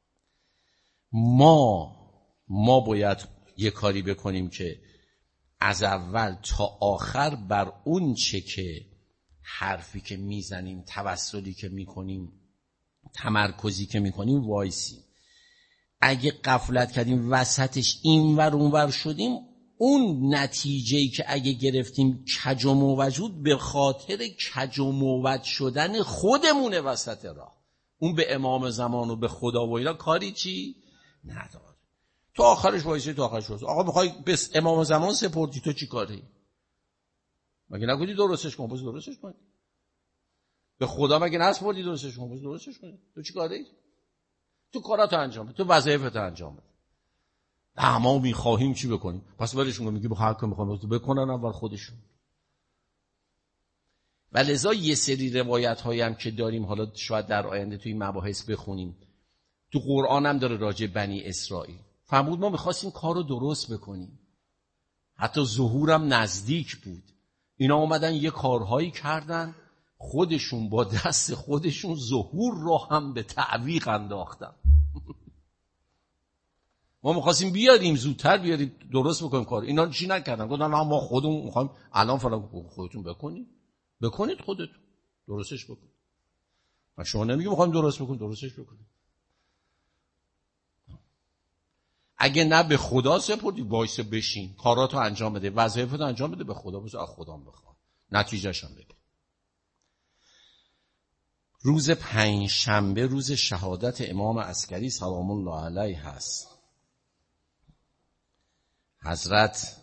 ما ما باید یه کاری بکنیم که از اول تا آخر بر اون چه که حرفی که میزنیم، توسلی که میکنیم، تمرکزی که میکنیم وایسیم. اگه غفلت کردیم وسطش اینور اونور شدیم، اون نتیجه‌ای که اگه گرفتیم کج و موجود به خاطر کج و موج شدن خودمونه وسط راه. اون به امام زمان و به خدا و اینا کاری چی نداره. تو آخرش وایسی، تو آخرش وایسی. آقا میخوای بس امام زمان سپردی، تو چی کاری؟ مگه نگودی درستش کن؟ بس درستش کن. به خدا مگه نسپردی درستش کن؟ بس درستش کن. تو چی کاری؟ تو کاراتو انجام بده، تو وظایفتو انجام بده. نه ما میخواهیم چی بکنیم؟ پس برشون میگی به هر کاری میخوام بکنن اول خودشون. و لذا یه سری روایت هایی هم که داریم، حالا شاید در آینده توی مباحث بخونیم، تو قرآن هم داره راجع بنی اسرائیل. فرمود ما میخواستیم کارو درست بکنیم، حتی ظهورم نزدیک بود، اینا اومدن یه کارهایی کردن، خودشون با دست خودشون ظهور رو هم به تعویق انداختن. ما می‌خواستیم بیاریم زودتر بیاریم درست بکنیم کار، اینا چی نکردن؟ گفتن ما خودمون می‌خوایم الان فلان. خودتون بکنید بکنید خودتون درستش بکنید. من شما نمیگم می‌خوایم درست بکنید، درستش بکنید. اگه نه به خدا سپردی، وایس بشین کاراتو انجام بده، وظایفتو انجام بده، به خدا بس از خودم بخوام نتیجه‌ش هم بگیر. روز پنج شنبه روز شهادت امام عسکری سلام الله علیه هست. حضرت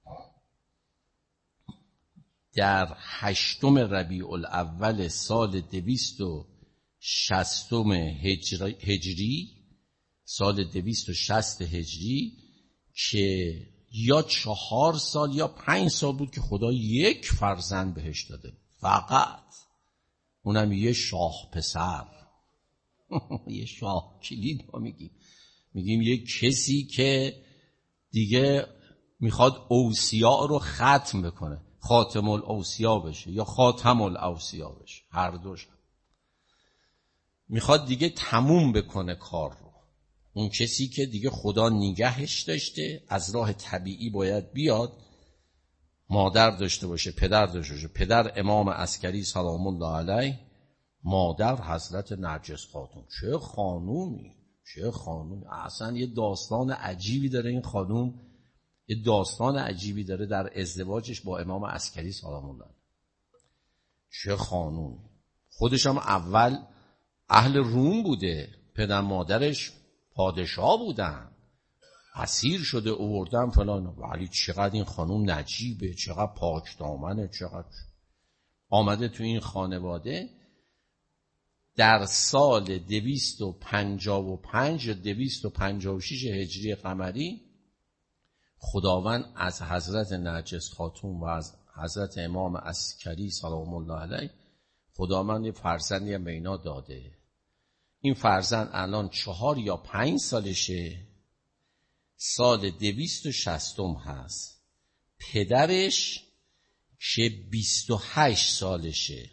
در هشتم ربیع الاول سال دویست و شصتم هجری سال دویست و شصت هجری که یا چهار سال یا پنج سال بود که خدا یک فرزند بهش داده، فقط اونم یه شاه پسر. یه شاه کلید ما میگیم میگیم یه کسی که دیگه میخواد اوصیا رو ختم بکنه، خاتم الاوصیا بشه یا خاتم الاوصیا بشه، هر دوش میخواد دیگه تموم بکنه کار رو. اون کسی که دیگه خدا نگهش داشته، از راه طبیعی باید بیاد، مادر داشته باشه، پدر داشته باشه. پدر امام عسکری سلام الله علیه، مادر حضرت نرجس خاتون. چه خانومی، چه خانومی. اصلا یه داستان عجیبی داره این خانوم، یه داستان عجیبی داره در ازدواجش با امام عسکری سلام الله علیه. چه خانومی. خودش هم اول اهل روم بوده، پدر مادرش پادشاه بودن، اسیر شده آوردن فلان، ولی چقدر این خانوم نجیبه، چقدر پاک دامنه، چقدر آمده تو این خانواده. در سال دویست و پنجاه و پنج یا دویست و پنجاه و شش هجری قمری خداوند از حضرت نرجس خاتون و از حضرت امام عسکری سلام الله علیه خداوند یه فرزندی هم به اینا داده. این فرزند الان چهار یا پنج سالشه، سال دویست و شصتم هست. پدرش که بیست و هشت سالشه،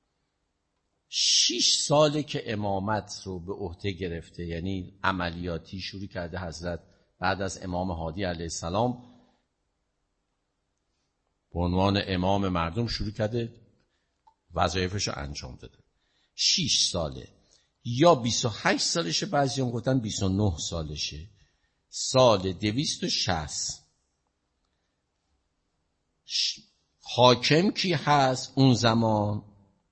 شش ساله که امامت رو به عهده گرفته، یعنی عملیاتی شروع کرده حضرت بعد از امام هادی علیه السلام به عنوان امام مردم شروع کرده وظایفش رو انجام داده. شش ساله یا بیست و هشت سالشه، بعضی هم گفتن بیست و نه سالشه. سال دویست و شصت حاکم کی هست اون زمان؟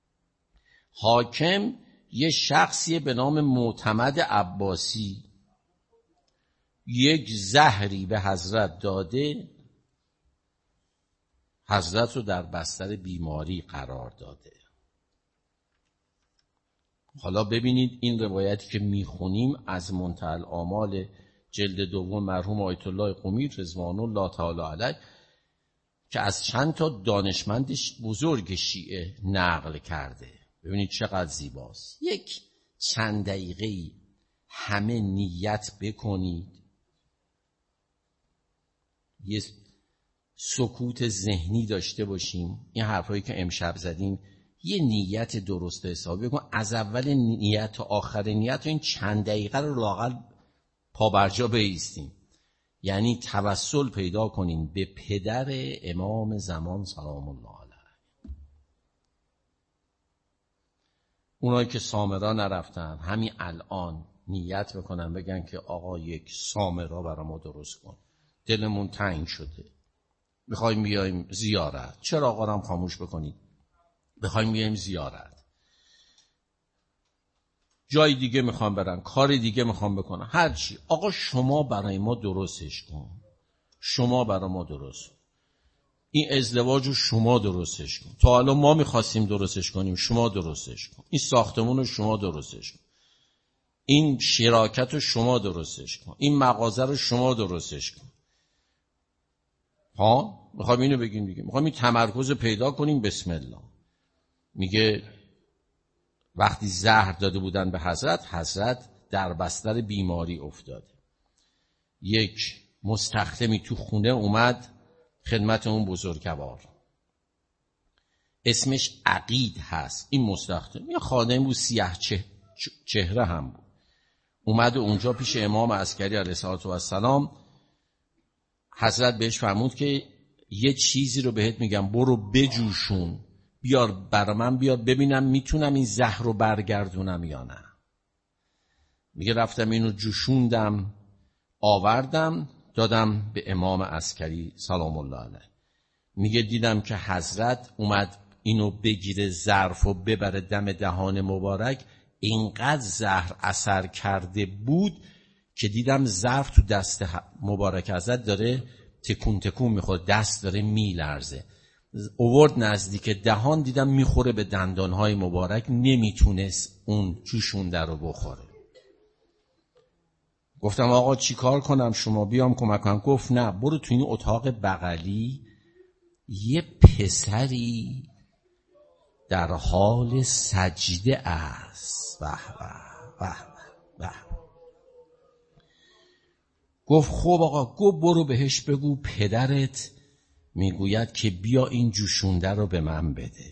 حاکم یه شخصیه به نام معتمد عباسی، یک زهری به حضرت داده، حضرت رو در بستر بیماری قرار داده. حالا ببینید این روایتی که میخونیم از منتهی الآمال جلد دوم مرحوم آیت الله قمی رضوان الله تعالی علیه که از چند تا دانشمند بزرگ شیعه نقل کرده. ببینید چقدر زیباست. یک چند دقیقه‌ای همه نیت بکنید، یه سکوت ذهنی داشته باشیم. این حرفایی که امشب زدیم یه نیت درست حسابی بکن، از اول نیت تا آخر نیت و این چند دقیقه رو لااقل پابرجا بایستیم، یعنی توسل پیدا کنیم به پدر امام زمان سلام الله علیه. اونایی که سامرا نرفتن همین الان نیت بکنن بگن که آقا یک سامرا برای ما درست کن، دلمون تنگ شده، میخوایم بیایم زیارت. چرا آقا هم خاموش بکنید؟ میخوایم بیایم زیارت، جای دیگه میخوام برن، کار دیگه میخوام بکنن، هر چی. آقا شما برای ما درستش کن، شما برای ما درست، این ازدواج رو شما درستش کن. تا حالا ما میخواستیم درستش کنیم، شما درستش کن. این ساختمون رو شما درستش کن، این شراکت رو شما درستش کن، این مغازه رو شما درستش کن. ها میخوام اینو بگیم دیگه، میخوام این تمرکز پیدا کنیم. بسم الله. میگه وقتی زهر داده بودن به حضرت، حضرت در بستر بیماری افتاده. یک مستخدمی تو خونه اومد خدمت اون بزرگوار، اسمش عقید هست. این مستخدم یه خادم بود، سیاه چه... چهره هم بود. اومد و اونجا پیش امام عسکری علیه السلام، حضرت بهش فرمود که یه چیزی رو بهت میگم، برو بجوشون، بیار برا من، بیار ببینم میتونم این زهر رو برگردونم یا نه. میگه رفتم اینو جوشوندم، آوردم، دادم به امام عسکری سلام الله علیه. میگه دیدم که حضرت اومد اینو بگیره ظرف و ببره دم دهان مبارک، اینقدر زهر اثر کرده بود که دیدم ظرف تو دست مبارک حضرت داره تکون تکون میخوره، دست داره میلرزه. اوورد نزدیک دهان، دیدم میخوره به دندانهای مبارک، نمیتونست اون جوشونده رو بخوره. گفتم آقا چی کار کنم، شما بیام کمک کنم؟ گفت نه، برو تو این اتاق بغلی یه پسری در حال سجده است. به به به به. گفت خب آقا، گفت برو بهش بگو پدرت میگوید که بیا این جوشونده رو به من بده.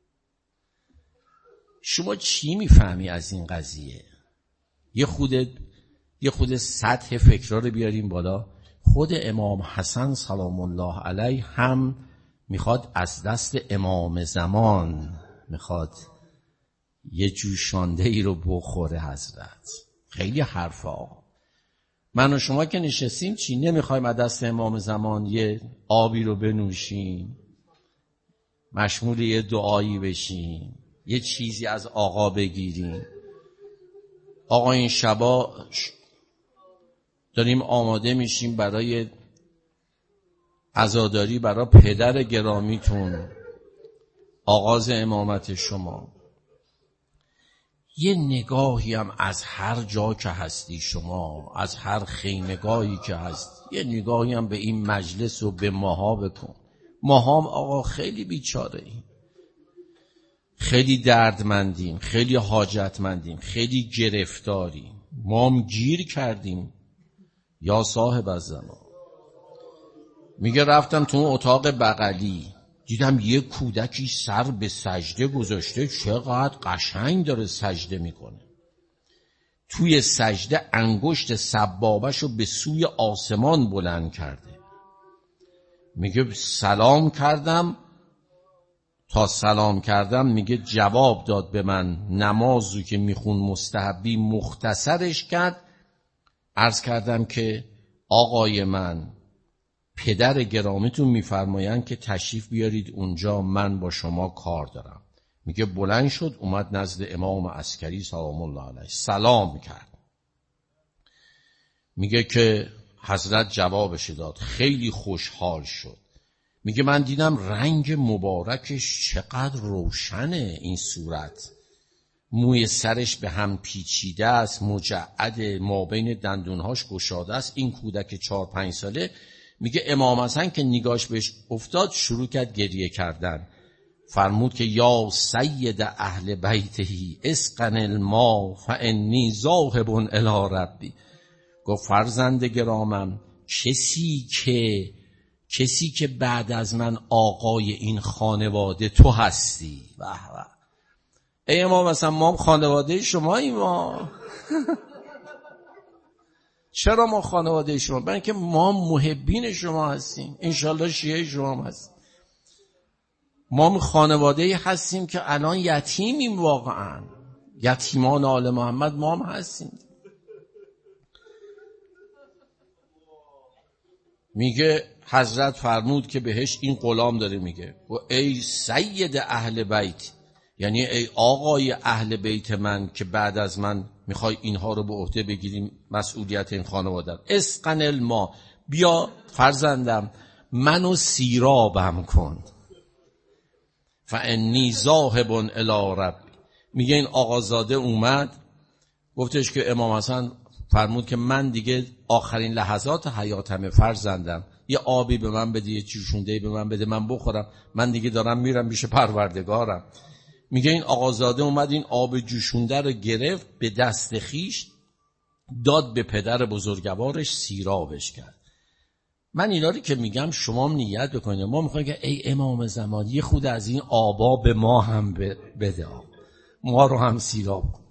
شما چی میفهمی از این قضیه؟ یه خود یه خود سطح فکرها رو بیاریم بالا. خود امام حسن سلام الله علیه هم میخواد از دست امام زمان میخواد یه جوشانده ای رو بخوره حضرت. خیلی حرفا. من و شما که نشستیم چی نمیخوایم از دست امام زمان یه آبی رو بنوشیم، مشمول یه دعایی بشیم، یه چیزی از آقا بگیریم؟ آقا این شبا داریم آماده میشیم برای عزاداری برای پدر گرامیتون، آغاز امامت شما. یه نگاهی هم از هر جا که هستی شما، از هر خیمگاهی که هستی، یه نگاهی هم به این مجلس و به ماها بکن. ماها هم آقا خیلی بیچاره ایم، خیلی دردمندیم، خیلی حاجتمندیم، خیلی گرفتاریم، ما هم گیر کردیم. یا صاحب الزمان. میگه رفتم تو اون اتاق بغلی، دیدم یه کودکی سر به سجده گذاشته، چقدر قشنگ داره سجده میکنه. توی سجده انگشت سبابشو به سوی آسمان بلند کرده. میگه سلام کردم، تا سلام کردم میگه جواب داد به من، نمازو که میخون مستحبی مختصرش کرد. عرض کردم که آقای من، پدر گرامیتون میفرمایند که تشریف بیارید اونجا، من با شما کار دارم. میگه بلند شد اومد نزد امام عسکری سلام الله علیه، سلام کرد. میگه که حضرت جوابش داد، خیلی خوشحال شد. میگه من دیدم رنگ مبارکش چقدر روشنه، این صورت، موی سرش به هم پیچیده است، مجعد، ما بین دندونهاش گشاده است، این کودک چهار پنج ساله. میگه امام حسن که نگاش بهش افتاد شروع کرد گریه کردن. فرمود که یا سید اهل بیتهی اسقن الماء فانی ذاهب الی ربی. گفت فرزند گرامم، کسی که کسی که بعد از من آقای این خانواده تو هستی. به به. ای امام حسن، ما خانواده شماییم. ما چرا ما خانواده شما؟ برای اینکه ما محبین شما هستیم، انشالله شیعه شما هم هستیم. ما خانواده هستیم که الان یتیمیم، واقعا یتیمان آل محمد ما هم هستیم. میگه حضرت فرمود که بهش این غلام داره میگه و ای سید اهل بیت، یعنی ای آقای اهل بیت من که بعد از من میخوای اینها رو به عهده بگیریم، مسئولیت این خانواده. اسقن الماء، بیا فرزندم منو سیرابم کن. فانی ذاهب الی ربی. میگه این آقازاده اومد گفتش که امام حسن فرمود که من دیگه آخرین لحظات حیاتمه، فرزندم یه آبی به من بده، یه جوشونده‌ای به من بده من بخورم، من دیگه دارم میرم پیش پروردگارم. میگه این آقازاده اومد این آب جوشونده رو گرفت به دست خیش، داد به پدر بزرگوارش، سیرابش کرد. من اینا رو که میگم شما هم نیت بکنید، ما میخوایم که ای امام زمان یه خود از این آبا به ما هم بده، ما رو هم سیراب کن.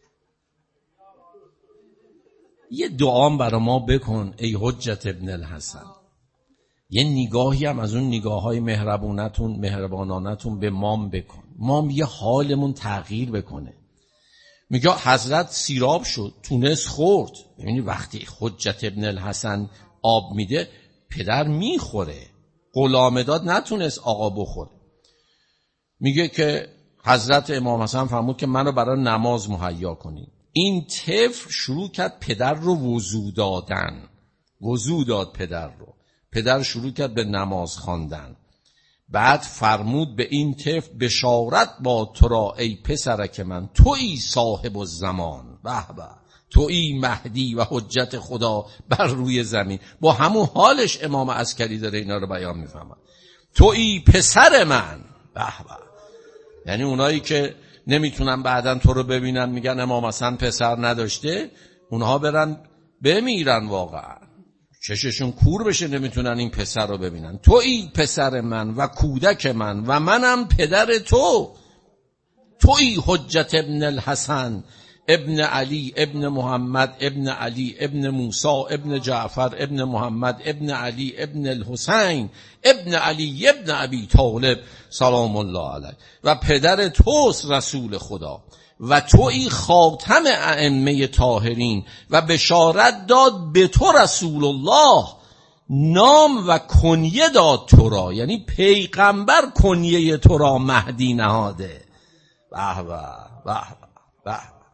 یه دعام برای ما بکن ای حجت ابن الحسن، یه نگاهی هم از اون نگاه های مهربونتون مهربانانتون به مام بکن، مام یه حالمون تغییر بکنه. میگه حضرت سیراب شد، تونست خورد. یعنی وقتی حجت ابن الحسن آب میده پدر میخوره، غلام داد نتونست آقا بخوره. میگه که حضرت امام حسن فرمود که منو برای نماز مهیا کنید. این طفل شروع کرد پدر رو وضو دادن، وضو داد پدر رو، پدر شروع کرد به نماز خواندن. بعد فرمود به این طفل بشارت با تو را ای پسرک من، تویی صاحب الزمان، به به، تویی مهدی و حجت خدا بر روی زمین. با همون حالش امام عسکری داره اینا رو بیان میفهمه، تویی پسر من، به به. یعنی اونایی که نمیتونن بعدن تو رو ببینن میگن امام حسن پسر نداشته، اونها برن بمیرن، واقعا چششون کور بشه نمیتونن این پسر رو ببینن. تویی پسر من و کودک من و منم پدر تو، تویی حجت ابن الحسن ابن علی ابن محمد ابن علی ابن موسی ابن جعفر ابن محمد ابن علی ابن الحسین ابن علی ابن ابی طالب سلام الله علیه، و پدر توست رسول خدا و تویی خاتم ائمه طاهرین و بشارت داد به تو رسول الله، نام و کنیه داد تو را، یعنی پیغمبر کنیه تو را مهدی نهاده. به به به به.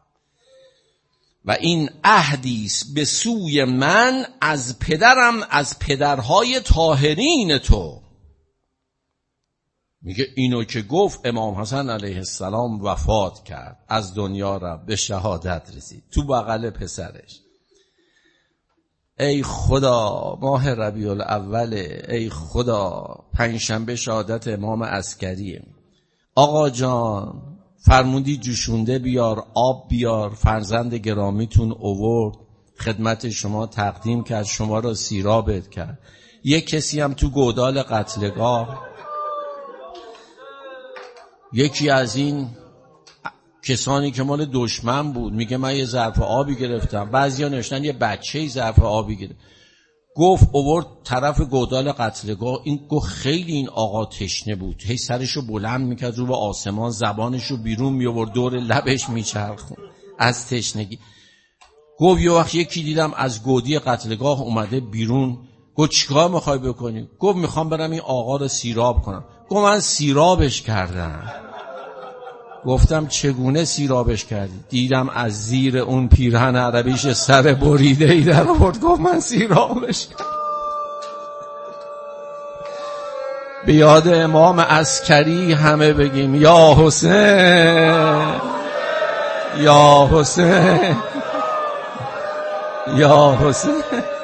و این عهدیست به سوی من از پدرم، از پدرهای طاهرین تو. میگه اینو که گفت امام حسن علیه السلام وفات کرد، از دنیا را به شهادت رسید تو بغل پسرش. ای خدا ماه ربیع الاول، ای خدا پنجشنبه شهادت امام عسکریه. آقا جان فرمودی جوشونده بیار، آب بیار، فرزند گرامیتون اوورد، خدمت شما تقدیم کرد، شما را سیرابت کرد. یک کسی هم تو گودال قتلگاه، یکی از این کسانی که مال دشمن بود، میگه من یه ظرف آبی گرفتم، بعضیا نوشتن یه بچه‌ای ظرف آبی گرفت، گفت اوورد طرف گودال قتلگاه. این گفت خیلی این آقا تشنه بود، هی سرشو بلند میکرد رو به آسمان، زبانشو بیرون میآورد دور لبش میچرخون از تشنگی. گفت یه وقت یکی دیدم از گودی قتلگاه اومده بیرون، گفت چیکار میخوای بکنی؟ گفت میخوام برم این آقا رو سیراب کنم. گفت من سیرابش کردم. گفتم چگونه سیرابش کردی؟ دیدم از زیر اون پیرهن عربیش سر بریده ای در آورد. گفت من سیرابش کردم. به یاد امام عسکری همه بگیم یا حسین یا حسین یا حسین.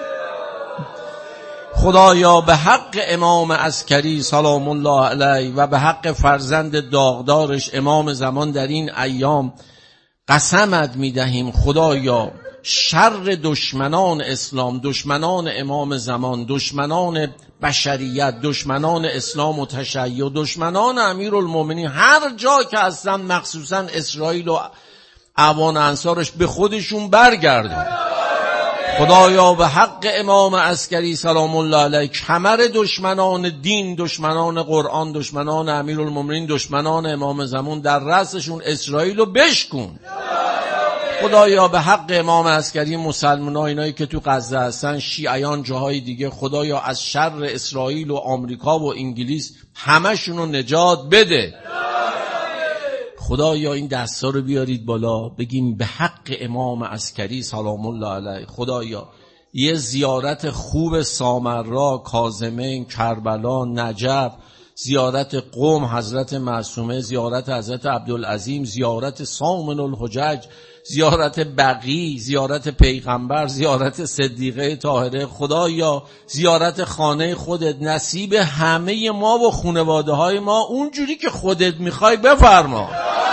خدایا به حق امام عسکری سلام الله علیه و به حق فرزند داغدارش امام زمان در این ایام قسمت میدهیم خدایا شر دشمنان اسلام، دشمنان امام زمان، دشمنان بشریت، دشمنان اسلام و تشیع، دشمنان امیرالمومنین هر جا که هستن، مخصوصا اسرائیل و اعوان انصارش، به خودشون برگردون. خدایا به حق امام عسکری سلام الله علیه کمر دشمنان دین، دشمنان قرآن، دشمنان امیرالمومنین، دشمنان امام زمان در رأسشون اسرائیل رو بشکن. خدایا به حق امام عسکری مسلمان‌ها، اینایی که تو غزه هستن، شیعیان جاهای دیگه، خدایا از شر اسرائیل و آمریکا و انگلیس همشون رو نجات بده. خدایا این دستا رو بیارید بالا، بگیم به حق امام عسکری سلام الله علیه. خدایا یه زیارت خوب سامرا، کاظمین، کربلا، نجف، زیارت قم حضرت معصومه، زیارت حضرت عبدالعظیم، زیارت سامن الحجج، زیارت بقی، زیارت پیغمبر، زیارت صدیقه طاهره، خدایا زیارت خانه خودت نصیب همه ما و خانواده های ما اونجوری که خودت میخوای بفرما.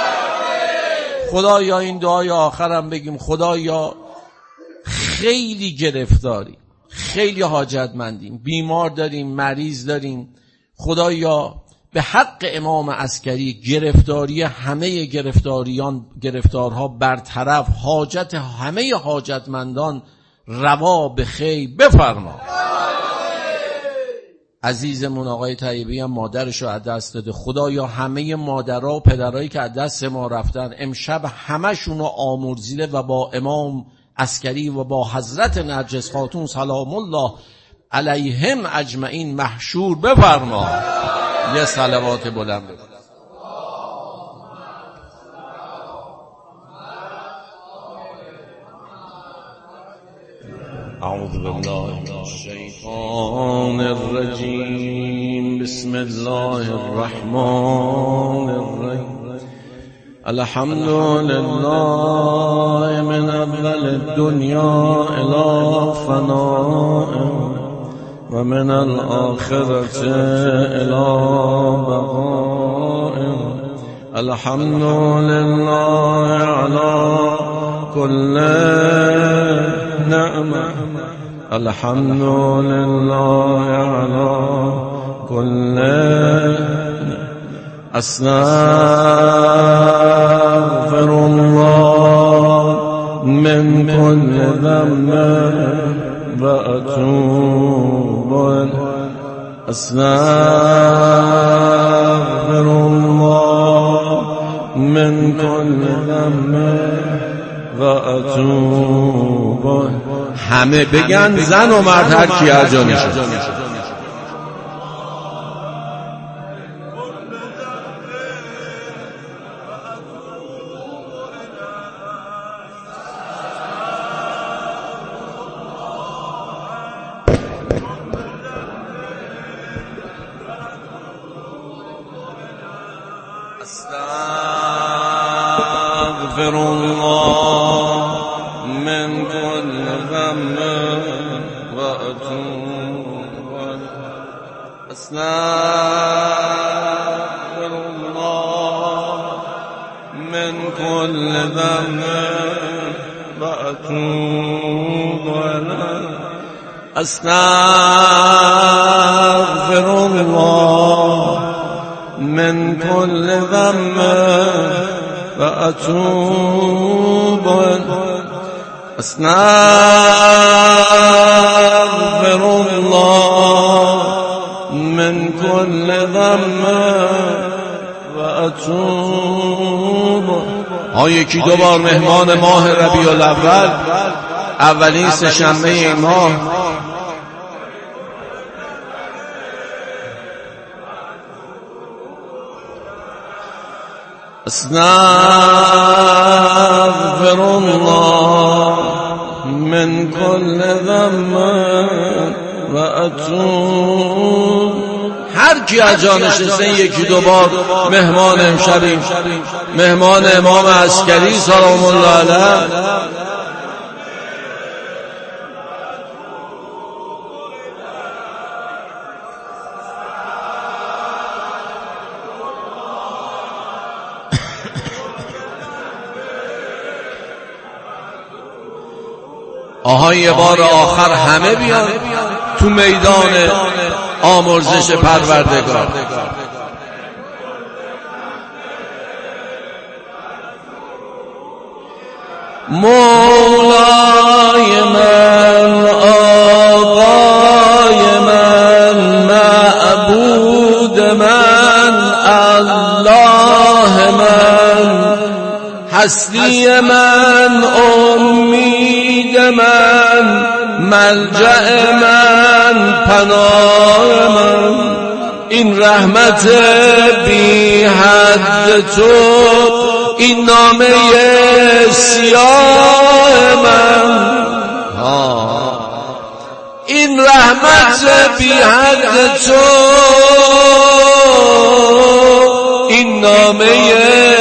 خدایا این دعای آخرم بگیم، خدایا خیلی گرفتاری، خیلی حاجتمندیم، بیمار داریم، مریض داریم. خدایا به حق امام عسکری گرفتاری همه گرفتاریان، گرفتارها برطرف، حاجت همه حاجتمندان روا به خیر بفرما. عزیزمون آقای طیبی هم مادرش رو از دست داده. خدایا همه مادرها و پدرایی که از دست ما رفتن امشب همشون رو آمرزیده و با امام عسکری و با حضرت نرجس خاتون سلام الله علیهم اجمعین محشور بفرما. یه صلوات بلند بفرما. اعوذ بالله من الشیطان الرجیم. بسم الله الرحمن الرحیم. الحمد لله من اول الدنیا الی فناء و من الآخرة إلى بقاء. الحمد لله على كل نعمة. الحمد لله على كل أستغفر الله من كل ذنب وأتوب أستغفر الله من كل ذنب وأتوب. همه بگن زن و مرد هر کی هر جا میشه. أستغفر الله من كل ذنب وأتوب. أستغفر الله من كل ذنب وأتوب. أستغفر الله من كل ذنب وأتوب. أستغفر الله من كل ذنب وأتوب. ها یکی دو بار مهمان ماه ربیع الاول، اولین سه شنبه این ماه، استغفر الله من كل ذنب و اتوب. هر کی از جا نشسته یکی دو بار مهمان امشبیم، مهمان امام عسکری سلام الله علیه. آها یه بار آخر همه بیان تو میدان آمرزش پروردگار. مولای من، آقای من، معبود من، الله من، هستی من، امید من، ملجأ من، پناه من، این رحمت بی حد تو، این نامه سیاه من، این رحمت بی حد تو، این نامه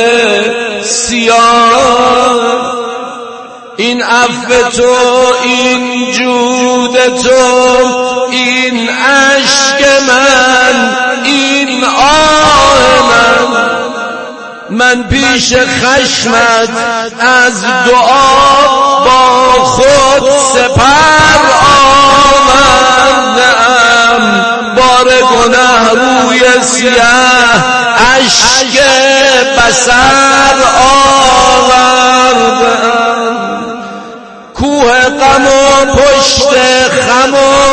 سیاه، این عفو تو، این جود تو، این اشک من، این آه من، من پیش خشمت از دعا با خود سپر آوردم، بار گناه روی سیاه اشک بصر آوردم، کوه غم و پشت خم و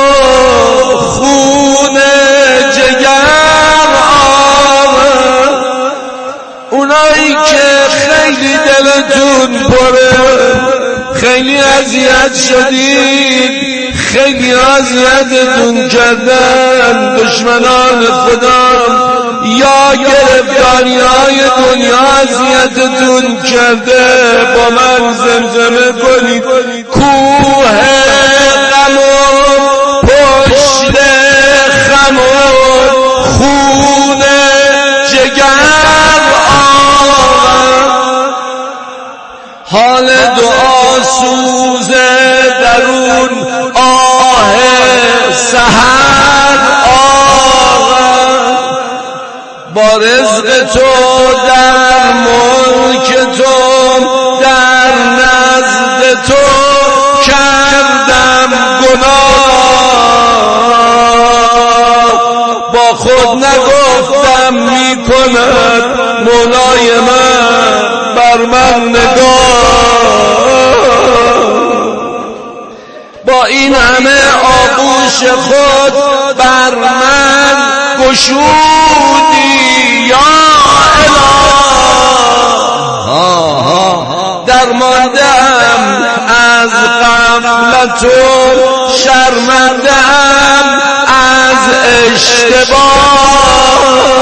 خون جگر آورد، اونایی که خیلی دلتون پره، خیلی اذیت شدید، خیلی اذیتتون کردن دشمنان خدا، یا گرفتاری‌های دنیا اذیتتون کرده، با من زمزمه کنید کوه غم و پشت خم و خون جگر آورد، حال دعا سوز درون آه سحر آورد، با رزق تو در ملک تو در نزد تو کردم گناه، با خود نگفتم میکند مولای من بر من نگاه، با این همه آغوش خود بر من گشودی یا اله، درمانده‌ام از غفلت و شرمنده‌ام از اشتباه،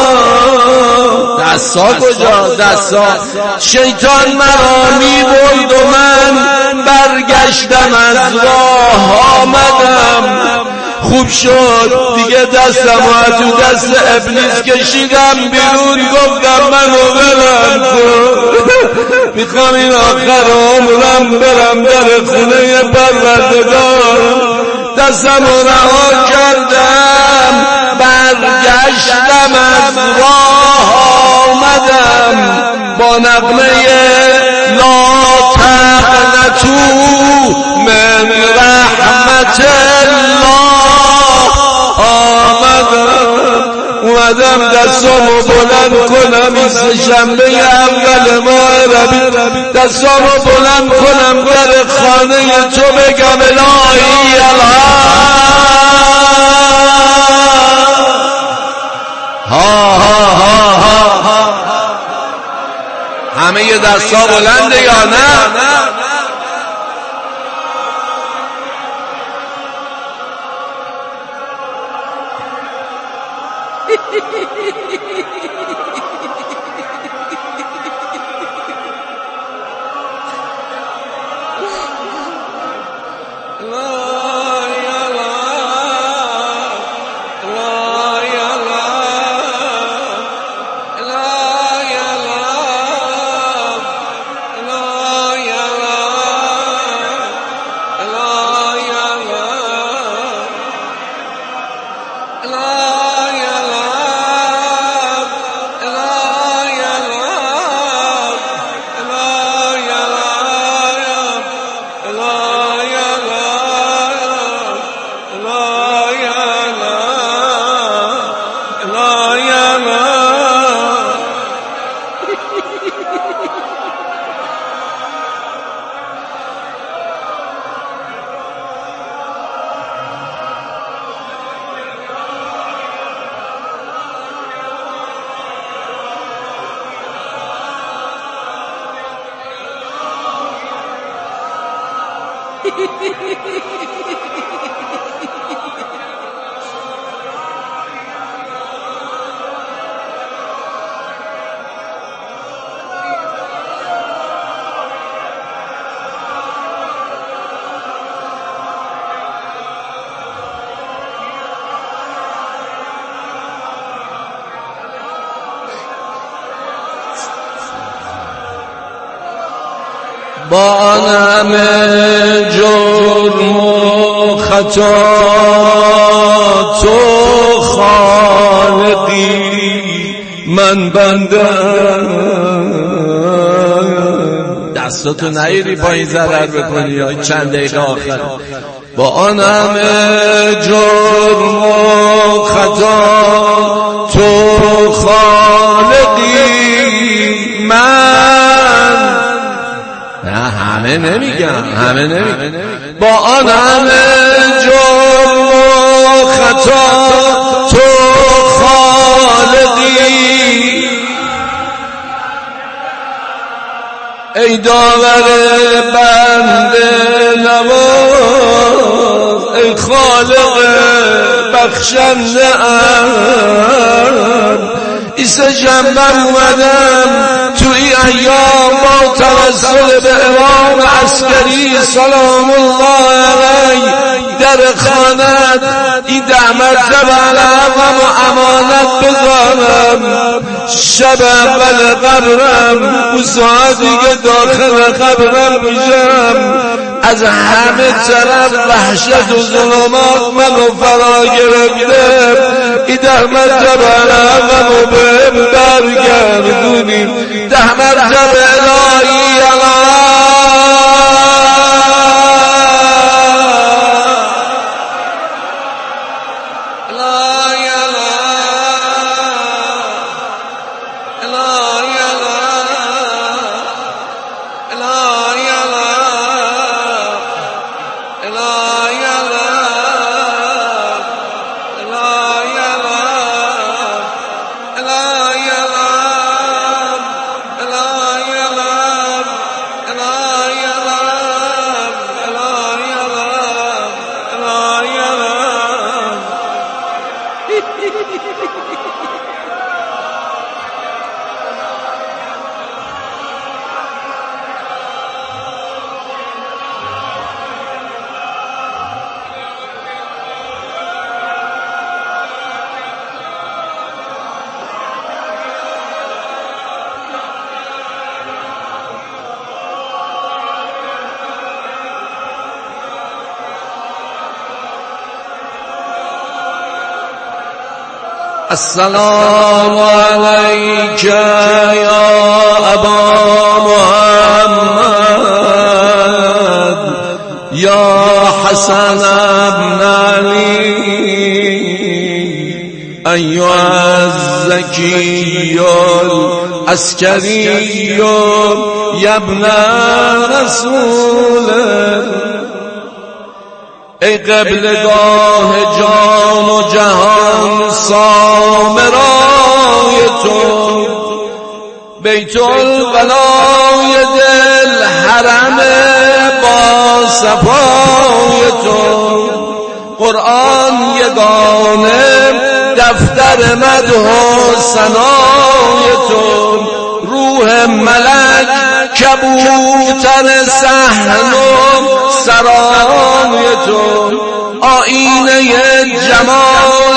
دستا کجا؟ دستا شیطان مرا می برد و من برگشتم از راه آمدم، خوب شد دیگه دستم و تو دست ابلیس کشیدم بیرون، گفتم منو ولم کن، میخوام این آخر عمرم برم در خونه پروردگار، دستم رو رها کردم برگشتم از راه آمدم، با نغمه لا تقنطوا من رحمت الله آمدم، اومدم دستامو بلند کنم، این سه شنبه اول ماه ربیع دستامو بلند کنم در خانه تو بگم الهی الله ها ها ها ها، همه یه دستا بلنده یا نه؟ با آن همه جرم و خطا تو خالقی، من بنده‌ام. دستاتو نیاری پایین ضرر بکنی یا چند دقیقه آخر. با آن همه جرم و خطا تو خالقی، من نه همه نمیگم، همه نمیگم. با آن همه جرم و خطا تو خالقی، ای داور بنده نواز، ای خالق بخشنده ام. ایسه جنبم اومدم توی ایام با توسل به امام عسکری سلام الله علیه در خانت این ده مرتبه علقم و امانت بذارم. شب اول قبرم و ساعتی که داخل قبرم میشم از همه طرف وحشت و ظلمات منو فرا گرفته. این ده مرتبه علقم و بهم برگردونی، ده مرتبه الهی الله السلام عليك يا أبا محمد يا حسن بن علي أيها الزكي العسكري يا ابن رسول. ای قبلگاه جان و جهان سامرای تو، بیت الولای دل حرم با صفای تو، قرآن یگانه دفتر مدح و ثنای تو، روح ملک کبوتر صحن و سرای تو، آینه جمال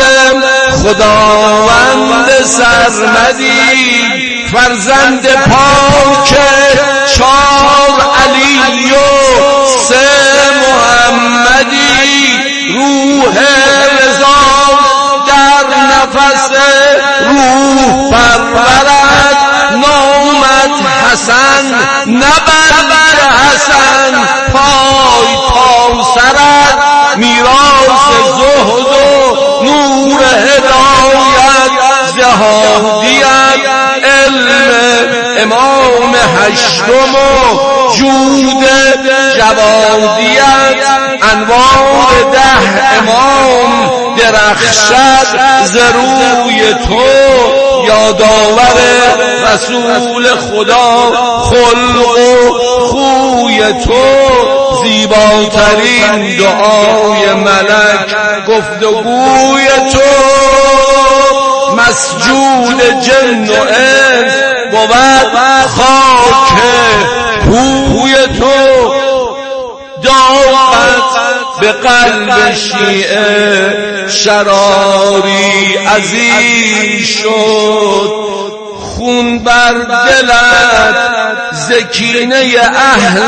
خداوند سرمدی، فرزند پاک چار علی و سه محمدی، روح رضا در نفس روح پرورد، نامت حسن نبرد حسن، پای تا سرت میراث زهد و نور هدایت، جهادیت علم امام هشتم و جود جوادیت، انوار ده امام درخشد ز روی تو، یادآور رسول خدا خلق و خوی تو، زیباترین دعای ملک گفتگوی تو، مسجود جن و انس بود خاک کوی تو، داغت به قلب شیعه شراری عظیم شد، خون بر دلت زکینه اهل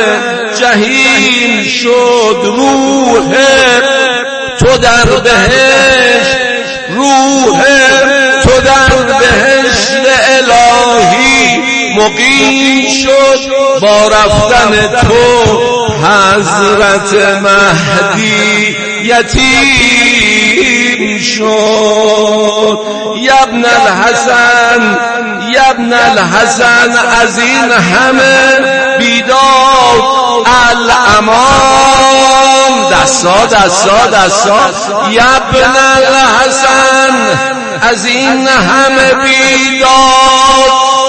جهیم شد، روح تو در بهشت، روح تو در بهشت الهی مقیم شد، با رفتن تو حضرت مهدی یتیم شد. یبن الحسن یبن الحسن از این همه بیداد الامان، دستا دستا دستا، یبن الحسن از این همه بیداد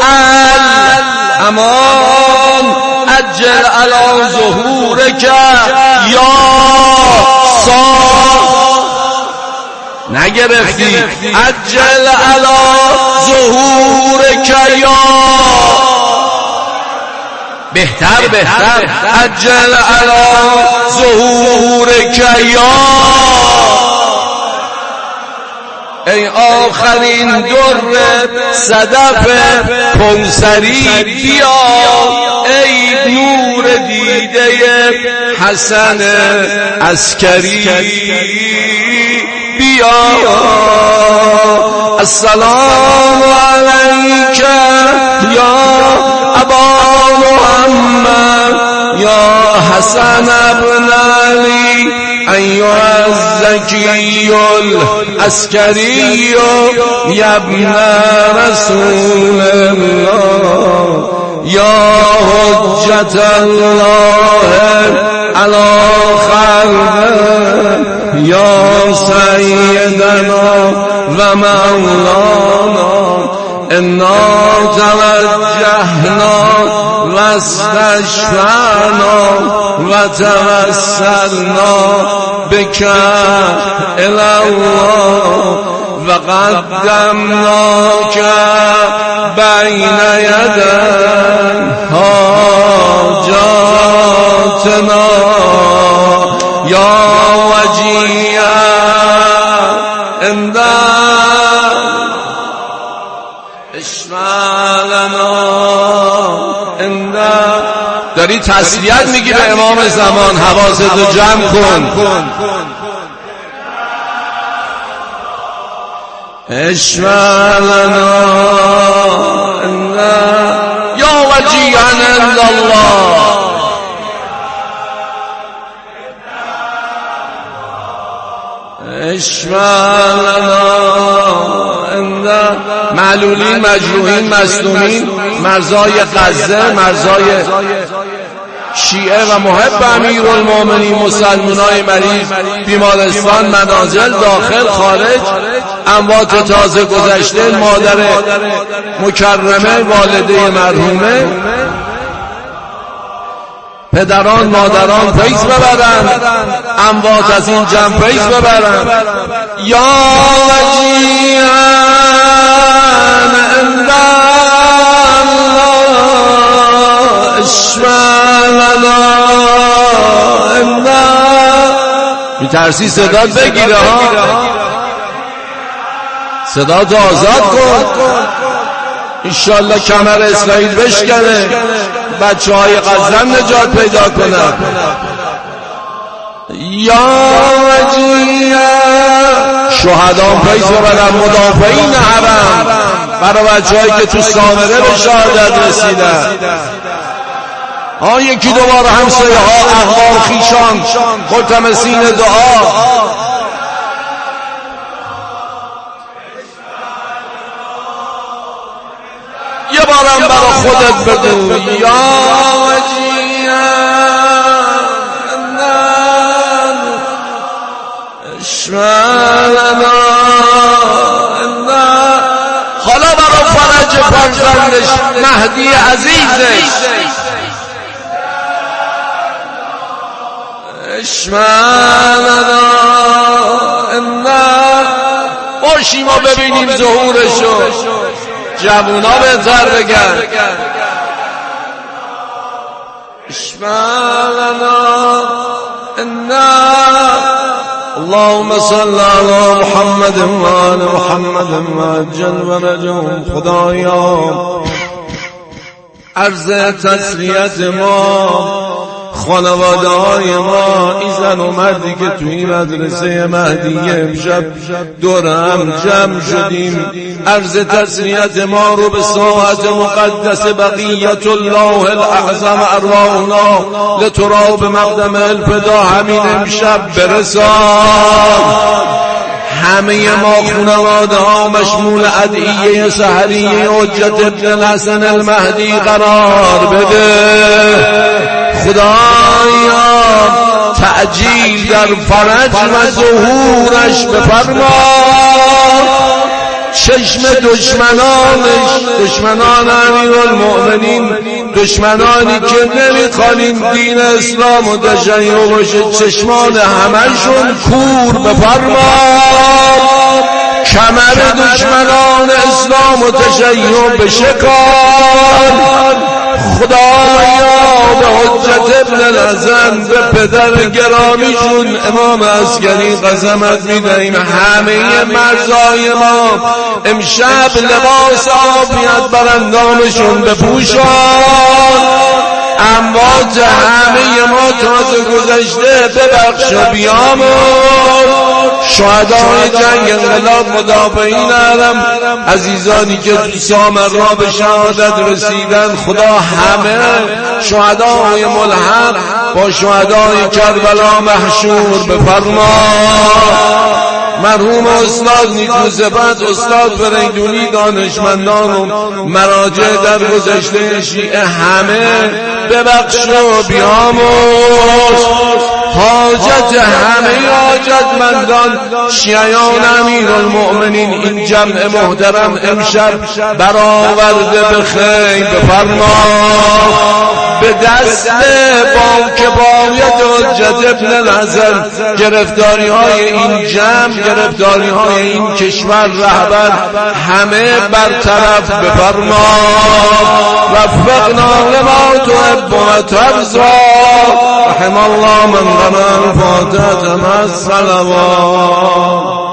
الامان، عجل علی ظهورک یا صاح، نگرفتی عجل علی ظهورک یا بهتر بهتر عجل علی ظهورک یا، ای آخرین در صدف کنسری بیا، ای نور دیده حسن عسکری بیا. السلام علیک یا ابا محمد یا حسن ابن علی ایها الزکی العسکری یا ابن رسول الله یا حجت الله علی خلقه یا سیدنا و مولانا، انا توجهنا و استشفعنا و توسلنا بک الی الله و قدمناک بین یدی حاجاتنا یا وجیها امداد اشفع لنا امداد. داری تسلیت میگی به امام زمان، حواستو جمع کن. اشفع لنا امداد یا وجیها عند الله، اشفع لنا امداد. معلولین، مجروحین، مصدومین، مرزای غزه، مرزای شیعه و محب امیرالمومنین، مسلمانای مریض، بیمارستان، منازل، داخل خارج، اموات تازه گذشته، مادر مکرمه والده مرحومه، پدران مادران فیض ببرن، اموات از این جمع فیض ببرن. یا وجیهان عند الله اشفع لنا امداد. میترسی صدات بگیره ها، صدات آزاد کن، انشالله کمر اسرائیل بشکنه، بچه های غزه نجات پیدا کنن. یا وجیه شهدان پیش ببرن، مدافعین حرم، برای بچه هایی که تو سامره به شهادت رسیدن. آن یکی دوباره همسایه ها، اقوام خیشان، ملتمسین دعا. یه بارم برا خودت بگو یا وجیه اشمعنا حالا برای فرج فرزندش مهدی عزیزش اشمعنا باشیم و ببینیم ظهورشو جوونا بهتر بگن اشمعنا اللهم صل على محمد و آل محمد وعجل فرجهم. خدایا عرض تسلیت ما خانواده های ما این زن و مردی که توی مدرسه مهدی امشب دور هم جمع شدیم عرض تسلیت ما رو به ساعت مقدس بقیت الله الاعظم ارواحنا لتراب مقدم الفدا همین امشب برسان. همه ما خانواده ها مشمول ادعیه سحریه حجت ابن الحسن المهدی قرار بده. خدایا تعجیل در فرج و ظهورش بفرما. چشم دشمنانش دشمنان امیرالمؤمنین دشمنانی که نمیخوانیم دین اسلام و تشیع باشه چشمان همشون کور بفرما. کمر دشمنان اسلام و تشیع بشکن. خدایا به حجت ابن الحسن به پدر گرامیشون امام عسکری قسمت میدهیم همه مرزای ما امشب لباس عافیت بر اندامشون بپوشان. اموات همه ما تازه گذشته ببخش و بیامرز. شهدای جنگ انقلاب مدافعین حرم عزیزانی که تو سامرا به شهادت رسیدن خدا همه شهدای ملحق با شهدای کربلا محشور بفرما. مرحوم استاد نیکوصفت استاد فریدونی دانشمندان و مراجع در گذشته شیعه همه ببخش و بیامرز. حاجت همه حاجتمندان شیعیان امیرالمؤمنین این جمع محترم امشب برآورده به خیر بفرما. به دست با کفایت حجت ابن الحسن گرفتاری های این جمع گرفتاری های این کشور رهبر همه برطرف بفرما. وفقنا لما تحب و ترضی. رحم الله من قرأ الفاتحة مع الصلوات.